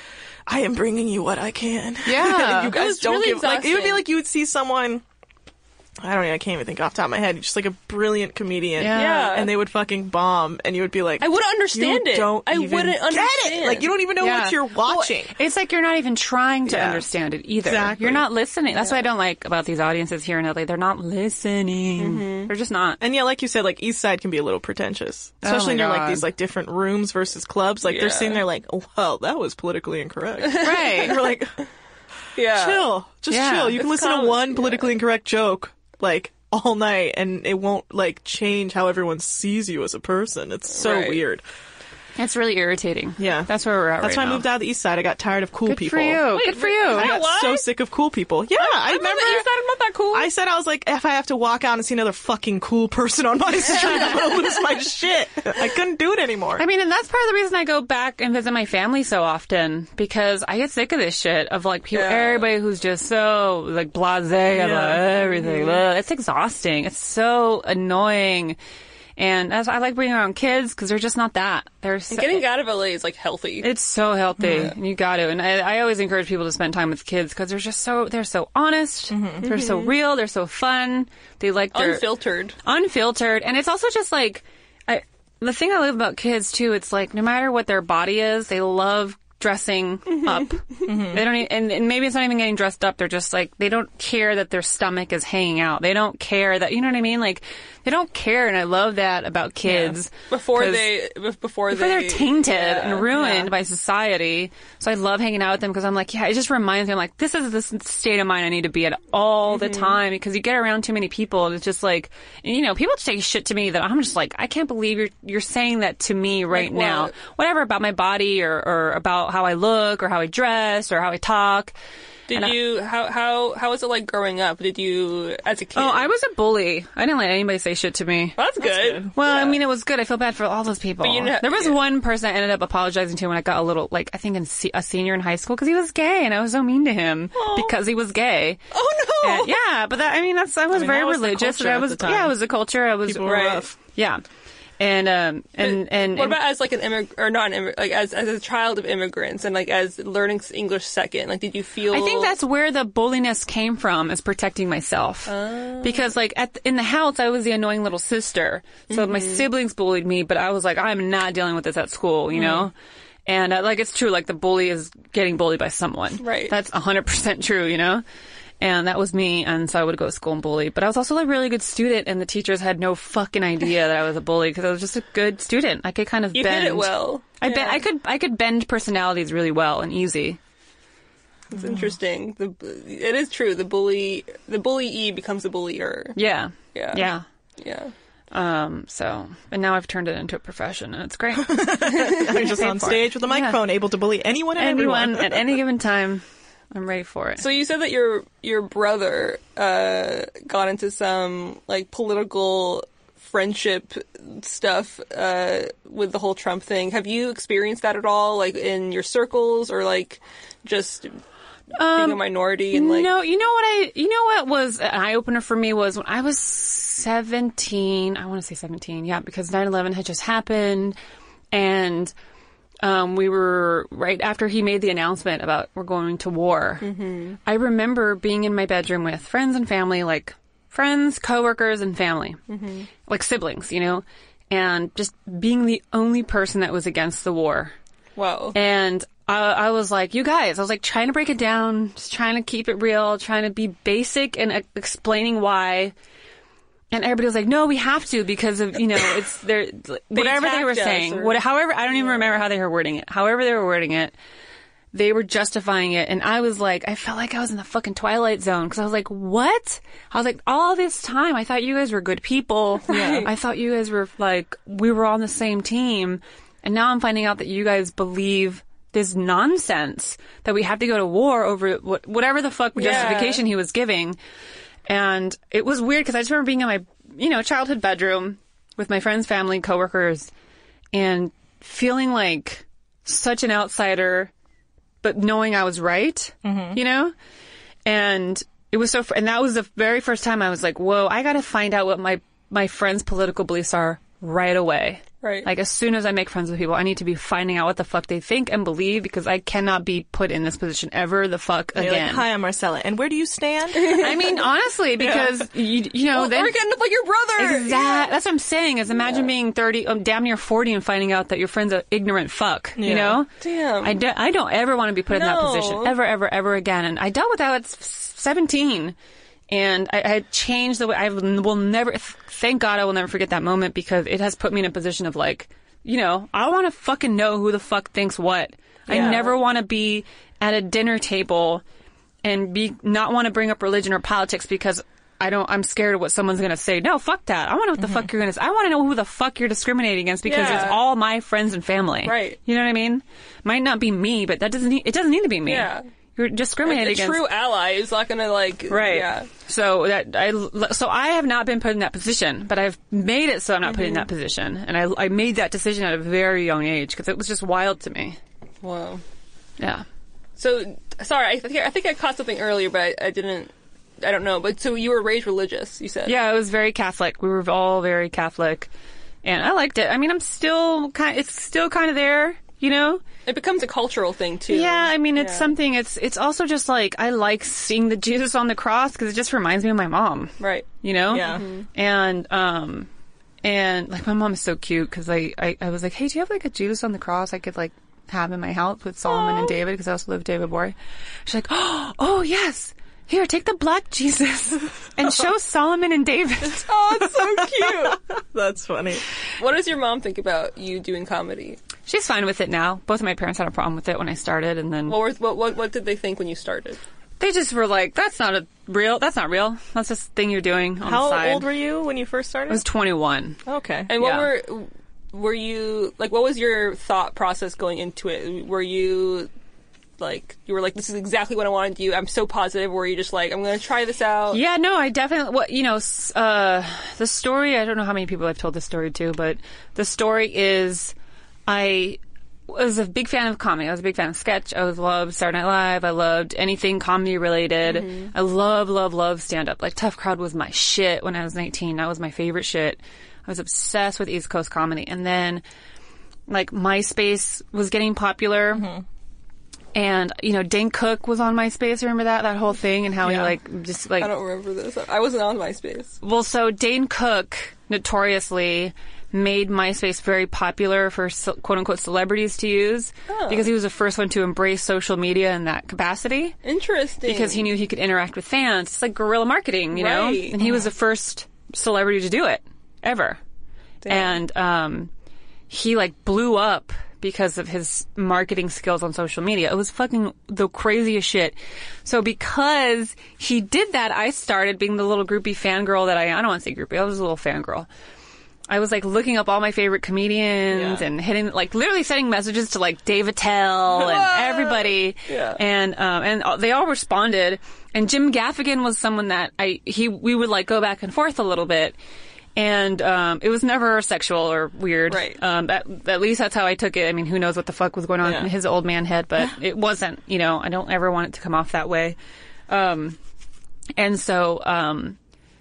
I am bringing you what I can. Yeah. You guys don't really give, like, it would be exhausting. like you would see someone, I don't know, I can't even think off the top of my head, just like a brilliant comedian. Yeah. Yeah. And they would fucking bomb, and you would be like, I wouldn't understand you it. Don't I even wouldn't get understand. it. Like, you don't even know Yeah. what you're watching. Well, it's like you're not even trying to Yeah. understand it either. Exactly. You're not listening. That's what I don't like about these audiences here in L A. They're not listening. Mm-hmm. They're just not. And yeah, like you said, like East Side can be a little pretentious, especially Oh in my your like God. these like different rooms versus clubs. Like they're Yeah. sitting there like, oh, well, that was politically incorrect. Right. And we're like, Yeah. Chill. Just Yeah. chill. You can It's listen common- to one politically incorrect joke, like, all night, and it won't, like, change how everyone sees you as a person. It's so Right. weird. It's really irritating. Yeah. That's where we're at That's right why now. I moved out of the east side. I got tired of cool Good people. for you. Wait, Good for you. I got Why? so sick of cool people. Yeah, I, I remember. You said I'm not that cool. I said I was like, if I have to walk out and see another fucking cool person on my street, I'm gonna lose my shit. I couldn't do it anymore. I mean, and that's part of the reason I go back and visit my family so often, because I get sick of this shit of like people, Yeah. everybody who's just so like blasé about everything. Mm-hmm. Ugh, it's exhausting. It's so annoying. And as I like being around kids because they're just not that. They're so, And getting out of L A is like healthy. It's so healthy. And you got to. And I, I always encourage people to spend time with kids because they're just so, they're so honest. They're so real. They're so fun. They like their Unfiltered. unfiltered. And it's also just like, I, the thing I love about kids too, it's like no matter what their body is, they love dressing up. They don't, e- and, and maybe it's not even getting dressed up. They're just like, they don't care that their stomach is hanging out. They don't care that, you know what I mean? Like, they don't care. And I love that about kids. Before 'cause they, before, before they, they're tainted yeah, and ruined yeah. by society. So I love hanging out with them because I'm like, yeah, it just reminds me, I'm like, this is the s- state of mind I need to be at all the time because you get around too many people and it's just like, you know, people say shit to me that I'm just like, I can't believe you're, you're saying that to me right Like now. what? Whatever about my body or, or about how I look or how I dress or how I talk. Did And I- you, how, how, how was it like growing up? Did you, as a kid? Oh, I was a bully. I didn't let anybody say shit to me. Well, that's, good. Well, I mean, it was good. I feel bad for all those people. But you know- there was one person I ended up apologizing to when I got a little, like, I think in se- a senior in high school because he was gay and I was so mean to him because he was gay. Oh no! And, yeah, but that, I mean, that's, I was I mean, very that was the religious. culture And I at was, the time. yeah, it was the culture. I was, People were rough. yeah. And, um, and, and, What and- about as like an immigrant, or not an immigrant, like as, as a child of immigrants and like as learning English second? Like, did you feel? I think that's where the bulliness came from, is protecting myself. Oh. Because, like, at in the house, I was the annoying little sister. So my Mm-hmm. siblings bullied me, but I was like, I'm not dealing with this at school, you know? And, uh, like, it's true, like, the bully is getting bullied by someone. Right. That's one hundred percent true, you know? And that was me, and so I would go to school and bully. But I was also a really good student, and the teachers had no fucking idea that I was a bully because I was just a good student. I could kind of You bend. did it well. I Yeah. bet I could I could bend personalities really well and easy. It's interesting. The it is true. The bully, the bully becomes the bullier. Yeah. Yeah. Yeah. Yeah. Um, so, and now I've turned it into a profession and it's great. You're just on stage with a microphone, able to bully anyone and Anyone everyone. at any given time. I'm ready for it. So you said that your your brother uh, got into some like political friendship stuff uh, with the whole Trump thing. Have you experienced that at all, like in your circles, or like just being a minority and like? No, you know what I, you know what was an eye opener for me was when I was seventeen, I want to say seventeen, yeah, because nine eleven had just happened and um, we were right after he made the announcement about we're going to war. Mm-hmm. I remember being in my bedroom with friends and family, like friends, coworkers, and family, Mm-hmm. like siblings, you know, and just being the only person that was against the war. Wow. And I, I was like, you guys, I was like trying to break it down, just trying to keep it real, trying to be basic and uh, explaining why. And everybody was like, no, we have to because of, you know, it's their, whatever they were attacked us saying, or- what, however, I don't even remember how they were wording it. However they were wording it, they were justifying it. And I was like, I felt like I was in the fucking Twilight Zone because I was like, what? I was like, all this time, I thought you guys were good people. Right. I thought you guys were like, we were on the same team. And now I'm finding out that you guys believe this nonsense that we have to go to war over what, whatever the fuck Yeah. justification he was giving. And it was weird because I just remember being in my, you know, childhood bedroom with my friends, family, coworkers, and feeling like such an outsider, but knowing I was right, Mm-hmm. you know? And it was so, fr- and that was the very first time I was like, whoa, I gotta find out what my, my friends' political beliefs are right away. Right. Like, as soon as I make friends with people, I need to be finding out what the fuck they think and believe because I cannot be put in this position ever the fuck And you're again. like, hi, I'm Marcella. And where do you stand? I mean, honestly, because, you, you know, Well, then... we're getting up like your brother. Exactly. That's what I'm saying, is imagine being thirty, um, damn near forty and finding out that your friend's an ignorant fuck, you Yeah. know? Damn. I, do, I don't ever want to be put in that No. position. Ever, ever, ever again. And I dealt with that at seventeen. And I, I changed the way, I will never, thank God I will never forget that moment because it has put me in a position of like, you know, I want to fucking know who the fuck thinks what. I Yeah. never want to be at a dinner table and be not want to bring up religion or politics because I don't, I'm scared of what someone's going to say. No, fuck that. I want to know what the mm-hmm. fuck you're going to say. I want to know who the fuck you're discriminating against because yeah. it's all my friends and family. Right. You know what I mean? Might not be me, but that doesn't need, it doesn't need to be me. Yeah. You're discriminating a against. true ally is not going to like. Right. Yeah. So that, I, so I have not been put in that position, but I've made it so I'm not mm-hmm. put in that position. And I, I made that decision at a very young age because it was just wild to me. Wow. Yeah. So, sorry, I think I, think I caught something earlier, but I, I didn't. I don't know, but so you were raised religious, you said? Yeah, I was very Catholic. We were all very Catholic, and I liked it. I mean, I'm still kind. It's still kind of there, you know. It becomes a cultural thing too. Yeah, I mean, it's yeah. something. It's it's also just like I like seeing the Jesus on the cross because it just reminds me of my mom. Right. You know. Yeah. Mm-hmm. And um, and like my mom is so cute because I, I I was like, hey, do you have like a Jesus on the cross I could like have in my house with Solomon Aww. And David because I also live with David Bory. She's like, oh, oh yes. Here, take the black Jesus and show Solomon and David. Oh, it's so cute. That's funny. What does your mom think about you doing comedy? She's fine with it now. Both of my parents had a problem with it when I started, and then... What, were, what, what, what did they think when you started? They just were like, that's not a real, that's not real. That's just a thing you're doing on How the side. old were you when you first started? I was twenty-one. Okay. And what yeah. were... Were you... Like, what was your thought process going into it? Were you... Like, you were like, this is exactly what I want to do. I'm so positive. Or were you just like, I'm going to try this out? Yeah, no, I definitely, what, you know, uh, the story, I don't know how many people I've told this story to, but the story is, I was a big fan of comedy. I was a big fan of sketch. I was loved Saturday Night Live. I loved anything comedy related. Mm-hmm. I love, love, love stand-up. Like, Tough Crowd was my shit when I was nineteen. That was my favorite shit. I was obsessed with East Coast comedy. And then, like, MySpace was getting popular. Mm-hmm. And, you know, Dane Cook was on MySpace. Remember that? That whole thing and how yeah. he, like, just, like... I don't remember this. I wasn't on MySpace. Well, so Dane Cook, notoriously, made MySpace very popular for quote-unquote celebrities to use. Oh. Because he was the first one to embrace social media in that capacity. Interesting. Because he knew he could interact with fans. It's like guerrilla marketing, you right. know? And he was the first celebrity to do it. Ever. Damn. And, um, he, like, blew up because of his marketing skills on social media. It was fucking the craziest shit. So because he did that, I started being the little groupie fangirl that I, I don't want to say groupie, I was a little fangirl. I was like looking up all my favorite comedians yeah. and hitting, like literally sending messages to like Dave Attell and everybody. Yeah. And, um, and they all responded. And Jim Gaffigan was someone that I, he, we would like go back and forth a little bit. And, um, it was never sexual or weird. Right. Um, that, at least that's how I took it. I mean, who knows what the fuck was going on yeah. in his old man head, but it wasn't, you know, I don't ever want it to come off that way. Um, and so, um,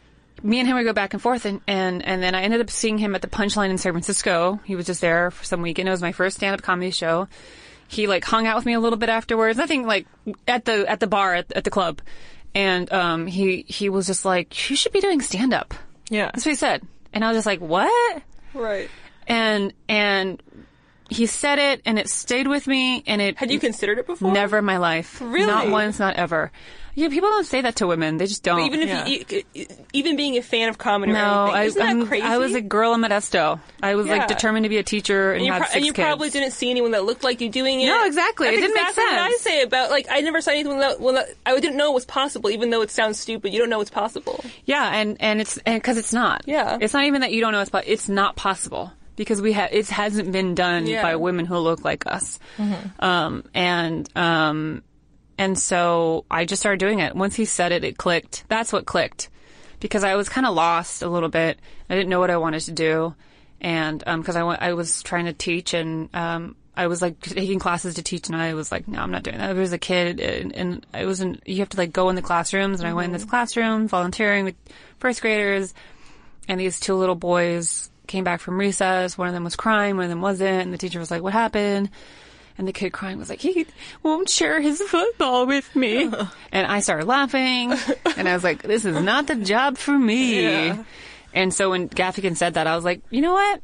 me and him would go back and forth and, and, and then I ended up seeing him at the Punchline in San Francisco. He was just there for some weekend. It was my first stand-up comedy show. He, like, hung out with me a little bit afterwards. Nothing, like, at the, at the bar, at, at the club. And, um, he, he was just like, you should be doing stand-up. Yeah. That's what he said. And I was just like, what? Right. And, and he said it and it stayed with me and it... Had you considered it before? Never in my life. Really? Not once, not ever. Yeah, people don't say that to women. They just don't. But even if yeah. you, you, even being a fan of comedy no, or anything, I, isn't that I'm, crazy? I was a girl in Modesto. I was yeah. like determined to be a teacher and, and have pro- six And you kids. probably didn't see anyone that looked like you doing it. No, exactly. That's it didn't exactly make sense. What I say about like I never saw anything that, well, that I didn't know it was possible, even though it sounds stupid. You don't know it's possible. Yeah, and and it's because it's not. Yeah, it's not even that you don't know it's possible. It's not possible. Because we have, it hasn't been done yeah. by women who look like us. Mm-hmm. Um, and, um, and so I just started doing it. Once he said it, it clicked. That's what clicked. Because I was kind of lost a little bit. I didn't know what I wanted to do. And, um, cause I went, I was trying to teach and, um, I was like taking classes to teach and I was like, no, I'm not doing that. I was a kid and, and I wasn't, you have to like go in the classrooms and mm-hmm. I went in this classroom volunteering with first graders and these two little boys came back from recess. One of them was crying, one of them wasn't. And the teacher was like, what happened? And the kid crying was like, he won't share his football with me. And I started laughing. And I was like, this is not the job for me. Yeah. And so when Gaffigan said that, I was like, you know what?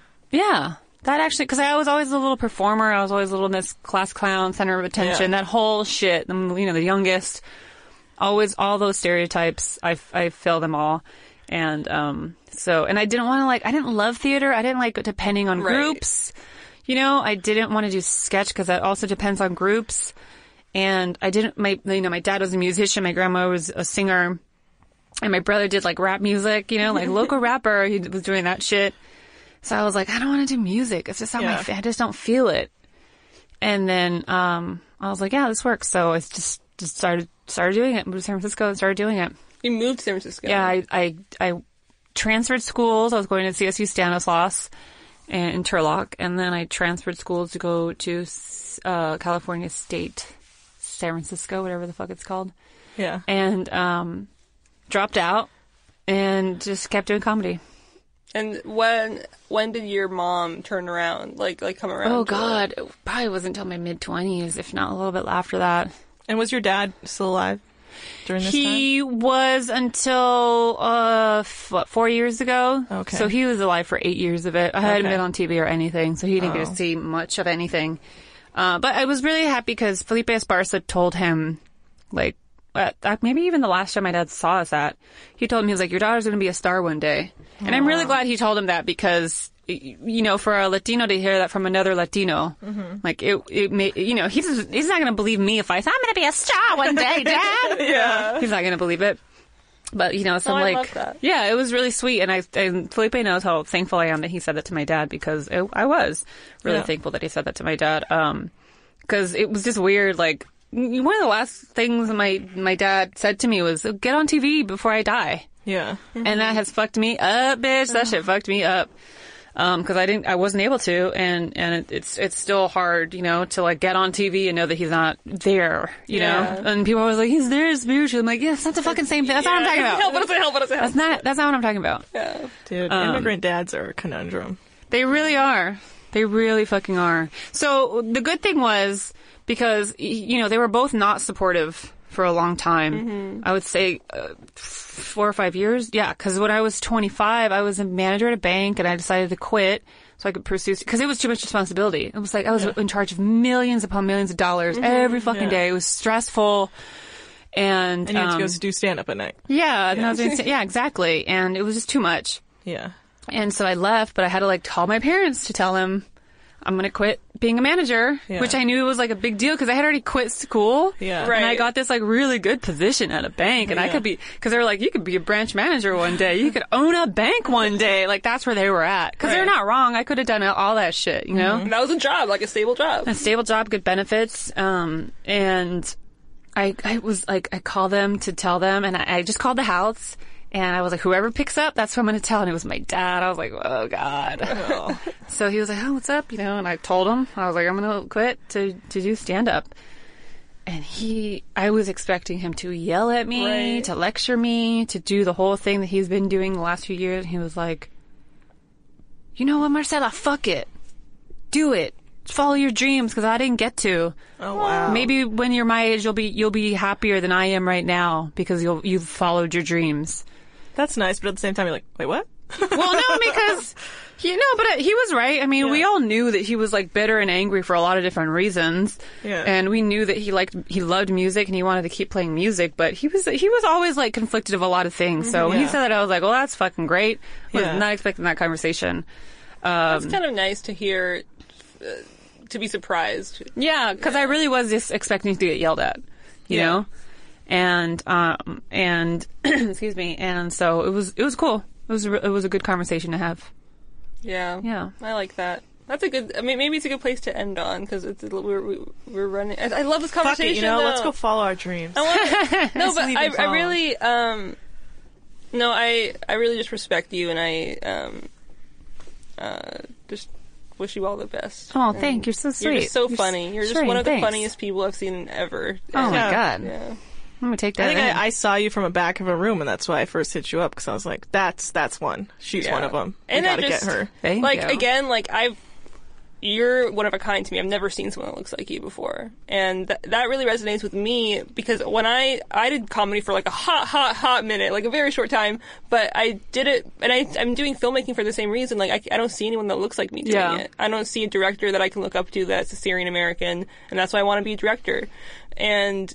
Yeah. That actually, because I was always a little performer. I was always a little Miss Class Clown, center of attention. Yeah. That whole shit. I'm, you know, the youngest. Always, all those stereotypes. I, I fill them all. And, um, so, and I didn't want to like, I didn't love theater. I didn't like depending on right. groups. You know, I didn't want to do sketch because that also depends on groups. And I didn't, my, you know, my dad was a musician, my grandma was a singer, and my brother did like rap music, you know, like local rapper. He was doing that shit. So I was like, I don't want to do music. It's just not Yeah. my, fa- I just don't feel it. And then, um, I was like, yeah, this works. So I just, just started, started doing it. Moved to San Francisco and started doing it. You moved to San Francisco? Yeah, I, I, I transferred schools. I was going to C S U Stanislaus and in Turlock. And then I transferred schools to go to, uh, California State, San Francisco, whatever the fuck it's called. Yeah. And, um, dropped out and just kept doing comedy. And when when did your mom turn around, like like come around? Oh to God, it probably wasn't until my mid twenties, if not a little bit after that. And was your dad still alive during this he time? He was until uh f- what four years ago. Okay. So he was alive for eight years of it. I hadn't Okay. been on T V or anything, so he didn't get Oh. to see much of anything. Uh, but I was really happy because Felipe Esparza told him, like, uh, that maybe even the last time my dad saw us at, he told him, he was like, your daughter's going to be a star one day. And I'm really glad he told him that because, y- you know, for a Latino to hear that from another Latino, Mhm. like, it, it may, you know, he's, he's not going to believe me if I say, I'm going to be a star one day, Dad. Yeah. He's not going to believe it. But, you know, some Oh, I like, love that. yeah, it was really sweet. And I, and Felipe knows how thankful I am that he said that to my dad because it, I was really Yeah. thankful that he said that to my dad. Um, cause it was just weird. Like, one of the last things my, my dad said to me was, get on T V before I die. Yeah. And that has fucked me up, bitch. That shit fucked me up. Um, cause I didn't, I wasn't able to, and, and it, it's, it's still hard, you know, to like get on T V and know that he's not there, you Yeah. know? And people are always like, he's there spiritually. I'm like, yeah, it's not the fucking same thing. That's not what I'm talking about. Help, what does it help? What does it help? That's not, that's not what I'm talking about. Yeah. Dude, Um, immigrant dads are a conundrum. They really are. They really fucking are. So the good thing was, because, y- you know, they were both not supportive for a long time. Mm-hmm. I would say uh, four or five years. Yeah, because when I was twenty-five, I was a manager at a bank and I decided to quit so I could pursue, because it was too much responsibility. It was like I was Yeah. in charge of millions upon millions of dollars every fucking Yeah. day. It was stressful. And, And you had to um, go do stand up at night. yeah, and I Yeah. was doing, yeah, exactly. And it was just too much. Yeah. And so I left, but I had to like call my parents to tell them I'm going to quit being a manager, Yeah. which I knew was like a big deal because I had already quit school. Yeah. And I Right. got this like really good position at a bank and I Yeah. could be, because they were like, you could be a branch manager one day. You could own a bank one day. Like that's where they were at. Because they're Right. not wrong. I could have done all that shit, you know? And that was a job, like a stable job. A stable job, good benefits. Um, and I, I was like, I called them to tell them and I, I just called the house and I was like, whoever picks up, that's who I'm going to tell. And it was my dad. I was like, oh God. So he was like, oh, what's up? You know, and I told him, I was like, I'm going to quit to, to do stand up. And he, I was expecting him to yell at me, Right. to lecture me, to do the whole thing that he's been doing the last few years. And he was like, you know what, Marcela, fuck it. Do it. Follow your dreams, because I didn't get to. Oh wow. Maybe when you're my age, you'll be you'll be happier than I am right now because you'll you've followed your dreams. That's nice, but at the same time, you're like, wait, what? Well, no, because you know, but he was right. I mean, Yeah. we all knew that he was like bitter and angry for a lot of different reasons. Yeah. And we knew that he liked he loved music and he wanted to keep playing music, but he was he was always like conflicted of a lot of things. So when he Yeah. said that, I was like, well, that's fucking great. I was Yeah. not expecting that conversation. Um, It's kind of nice to hear, uh, to be surprised. Yeah, because I really was just expecting to get yelled at, you Yeah. know, and um and excuse me, and so it was it was cool. It was a, re- it was a good conversation to have. Yeah. Yeah. I like that. That's a good, I mean, maybe it's a good place to end on, because it's, we're, we- we're running, I, I love this Fuck conversation. it, you know, though. let's go follow our dreams. I want no, Let's but leave I, it I alone. really, um, no, I, I really just respect you, and I, um, uh, just wish you all the best. Oh, And thank you. You're so You're sweet. just so You're funny. s- You're just sweet, one of the thanks. funniest people I've seen ever. Oh my Yeah. god. Yeah. I'm gonna take I that. think in. I, I saw you from the back of a room, and that's why I first hit you up, because I was like, "That's that's one. She's Yeah. one of them. And we I gotta just- get her." Thank like you. again, like I've, you're one of a kind to me. I've never seen someone that looks like you before, and th- that really resonates with me, because when I I did comedy for like a hot, hot, hot minute, like a very short time, but I did it, and I I'm doing filmmaking for the same reason. Like I, I don't see anyone that looks like me doing Yeah. it. I don't see a director that I can look up to that's a Syrian American, and that's why I want to be a director. And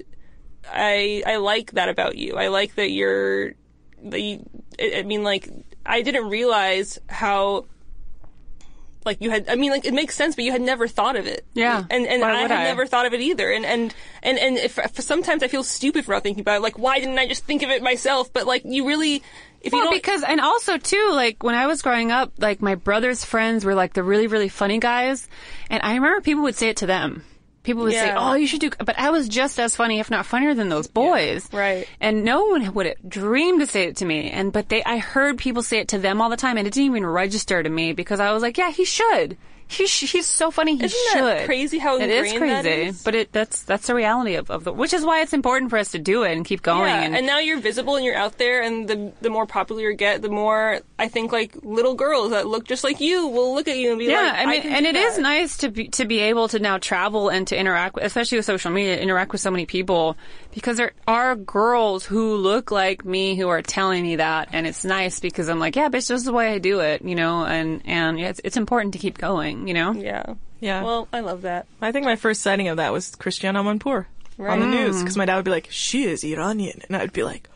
I I like that about you. I like that you're. That you, I I mean, like I didn't realize how like you had, I mean, like it makes sense, but you had never thought of it. Yeah. And and Why I would had I? never thought of it either. And and and and if, for sometimes I feel stupid for not thinking about it. Like, why didn't I just think of it myself? But like, you really, if well, you don't, because, and also too, like when I was growing up, like my brother's friends were like the really, really funny guys, and I remember people would say it to them. People would say, Yeah. "Oh, you should do," but I was just as funny, if not funnier, than those boys. Yeah, right. And no one would have dreamed to say it to me. And but they, I heard people say it to them all the time, and it didn't even register to me because I was like, "Yeah, he should. He sh- he's so funny. He Isn't should." that crazy how it is ingrained that crazy, is? but it that's that's the reality of, of the, which is why it's important for us to do it and keep going. Yeah, and, and now you're visible and you're out there, and the the more popular you get, the more I think like little girls that look just like you will look at you and be yeah, like, I mean, can and do it that. is nice to be to be able to now travel and to interact, with, especially with social media, interact with so many people, because there are girls who look like me who are telling me that, and it's nice because I'm like, yeah, bitch, this is the way I do it, you know, and and yeah, it's it's important to keep going, you know. Yeah. Yeah. Well, I love that. I think my first sighting of that was Christiane Amanpour on the Right. news, because my dad would be like, "She is Iranian," and I'd be like,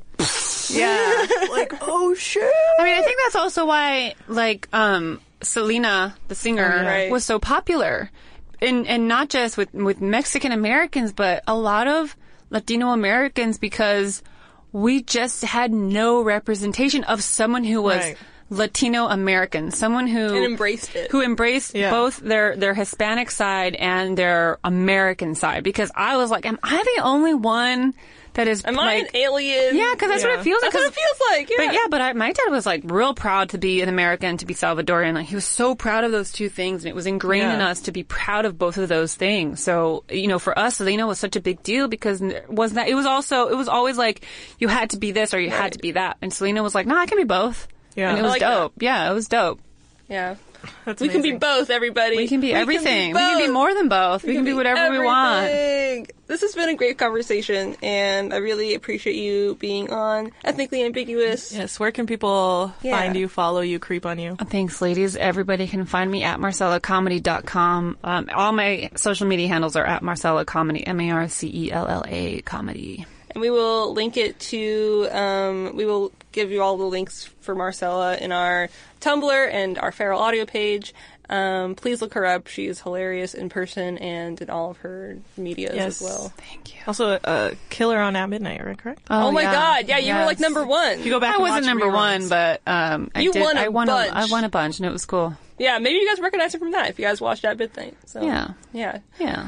Yeah. like, oh shit. I mean, I think that's also why, like, um, Selena, the singer, Oh, yeah. Right. was so popular. And, and not just with, with Mexican Americans, but a lot of Latino Americans, because we just had no representation of someone who was Right. Latino American, someone who And embraced it. who embraced Yeah. both their their Hispanic side and their American side. Because I was like, am I the only one that is Am like, I an alien? Yeah, because that's what it feels like. That's what it 'cause- feels like. Yeah. But yeah, but I, my dad was like real proud to be an American, to be Salvadorian. Like he was so proud of those two things, and it was ingrained Yeah. in us to be proud of both of those things. So you know, for us, Selena was such a big deal because it was that it was also it was always like you had to be this or you had to be that, and Selena was like, no, I can be both. Yeah. and it I was like dope. Yeah, it was dope. Yeah. That's we can be amazing. both, everybody. We can be everything. both. We can be more than both. We, can, be whatever we want. everything. This has been a great conversation, and I really appreciate you being on Ethnically Ambiguous. Yes, where can people Yeah. find you, follow you, creep on you? Thanks, ladies. Everybody can find me at marcella comedy dot com. Um, all my social media handles are at Marcella Comedy, M A R C E L L A Comedy. And we will link it to, um, we will give you all the links for Marcella in our Tumblr and our Feral Audio page. Um, please look her up. She's hilarious in person and in all of her medias Yes. as well. Thank you. Also, uh, Killer on At Midnight, right? Correct? Oh, my yeah. God. Yeah, you were Yes. like number one. If you go back I and wasn't watch number reruns. one, but um, I You did. won a I won bunch. A, I won a bunch, and it was cool. Yeah, maybe you guys recognize her from that if you guys watched At Midnight. So, Yeah. Yeah. Yeah.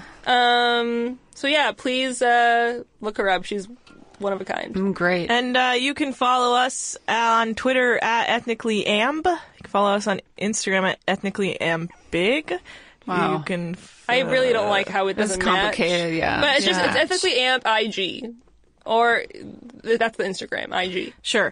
Um, so yeah, please, uh, look her up. She's one of a kind. I'm great. And uh, you can follow us on Twitter at ethnically amb. You can follow us on Instagram at ethnically ambig. Wow. You can. I really don't like how it It's doesn't complicated, match. yeah. But it's just, Yeah. it's ethically amp I G. Or, that's the Instagram, I G. Sure.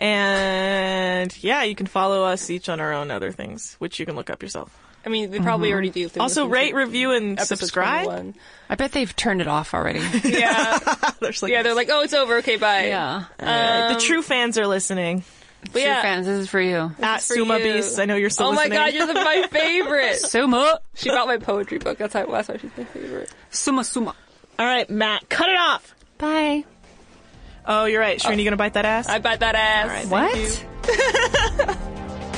And yeah, you can follow us each on our own other things, which you can look up yourself. I mean, they probably already do. If they Also, listen rate, to review, and episode subscribe. twenty-one. I bet they've turned it off already. Yeah. There's like, Yeah, they're like, oh, it's over. Okay, bye. yeah. uh, the Um, true fans are listening. But True yeah. fans, this is for you. At for Suma you. Beast, I know you're still Oh my listening. god, you're the, my favorite. Suma. She bought my poetry book. That's how, that's why she's my favorite. Suma Suma. All right, Matt, cut it off. Bye. Oh, you're right. Srini, you gonna bite that ass? I bite that ass. All right, What? thank you.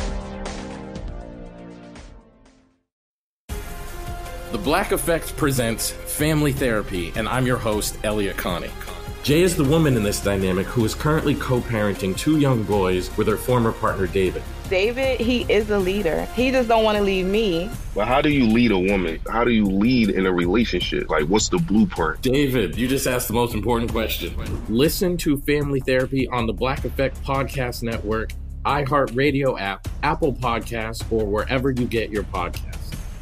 The Black Effect presents Family Therapy, and I'm your host, Elliot Connie. Jay is the woman in this dynamic who is currently co-parenting two young boys with her former partner, David. David, he is a leader. He just don't want to leave me. But how do you lead a woman? How do you lead in a relationship? Like, what's the blueprint? David, you just asked the most important question. Listen to Family Therapy on the Black Effect Podcast Network, iHeartRadio app, Apple Podcasts, or wherever you get your podcasts.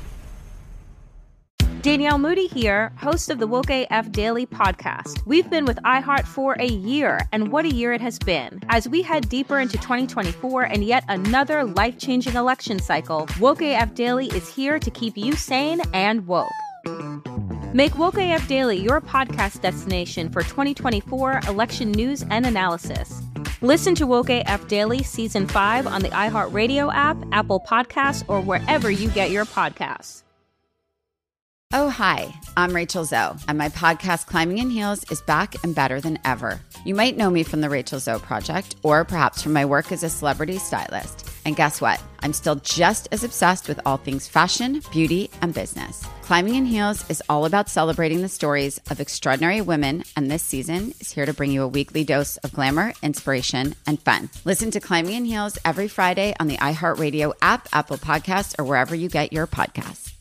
Danielle Moody here, host of the Woke A F Daily podcast. We've been with iHeart for a year, and what a year it has been. As we head deeper into twenty twenty-four and yet another life-changing election cycle, Woke A F Daily is here to keep you sane and woke. Make Woke A F Daily your podcast destination for twenty twenty-four election news and analysis. Listen to Woke A F Daily Season five on the iHeartRadio app, Apple Podcasts, or wherever you get your podcasts. Oh, hi, I'm Rachel Zoe, and my podcast, Climbing in Heels, is back and better than ever. You might know me from the Rachel Zoe Project, or perhaps from my work as a celebrity stylist. And guess what? I'm still just as obsessed with all things fashion, beauty, and business. Climbing in Heels is all about celebrating the stories of extraordinary women, and this season is here to bring you a weekly dose of glamour, inspiration, and fun. Listen to Climbing in Heels every Friday on the iHeartRadio app, Apple Podcasts, or wherever you get your podcasts.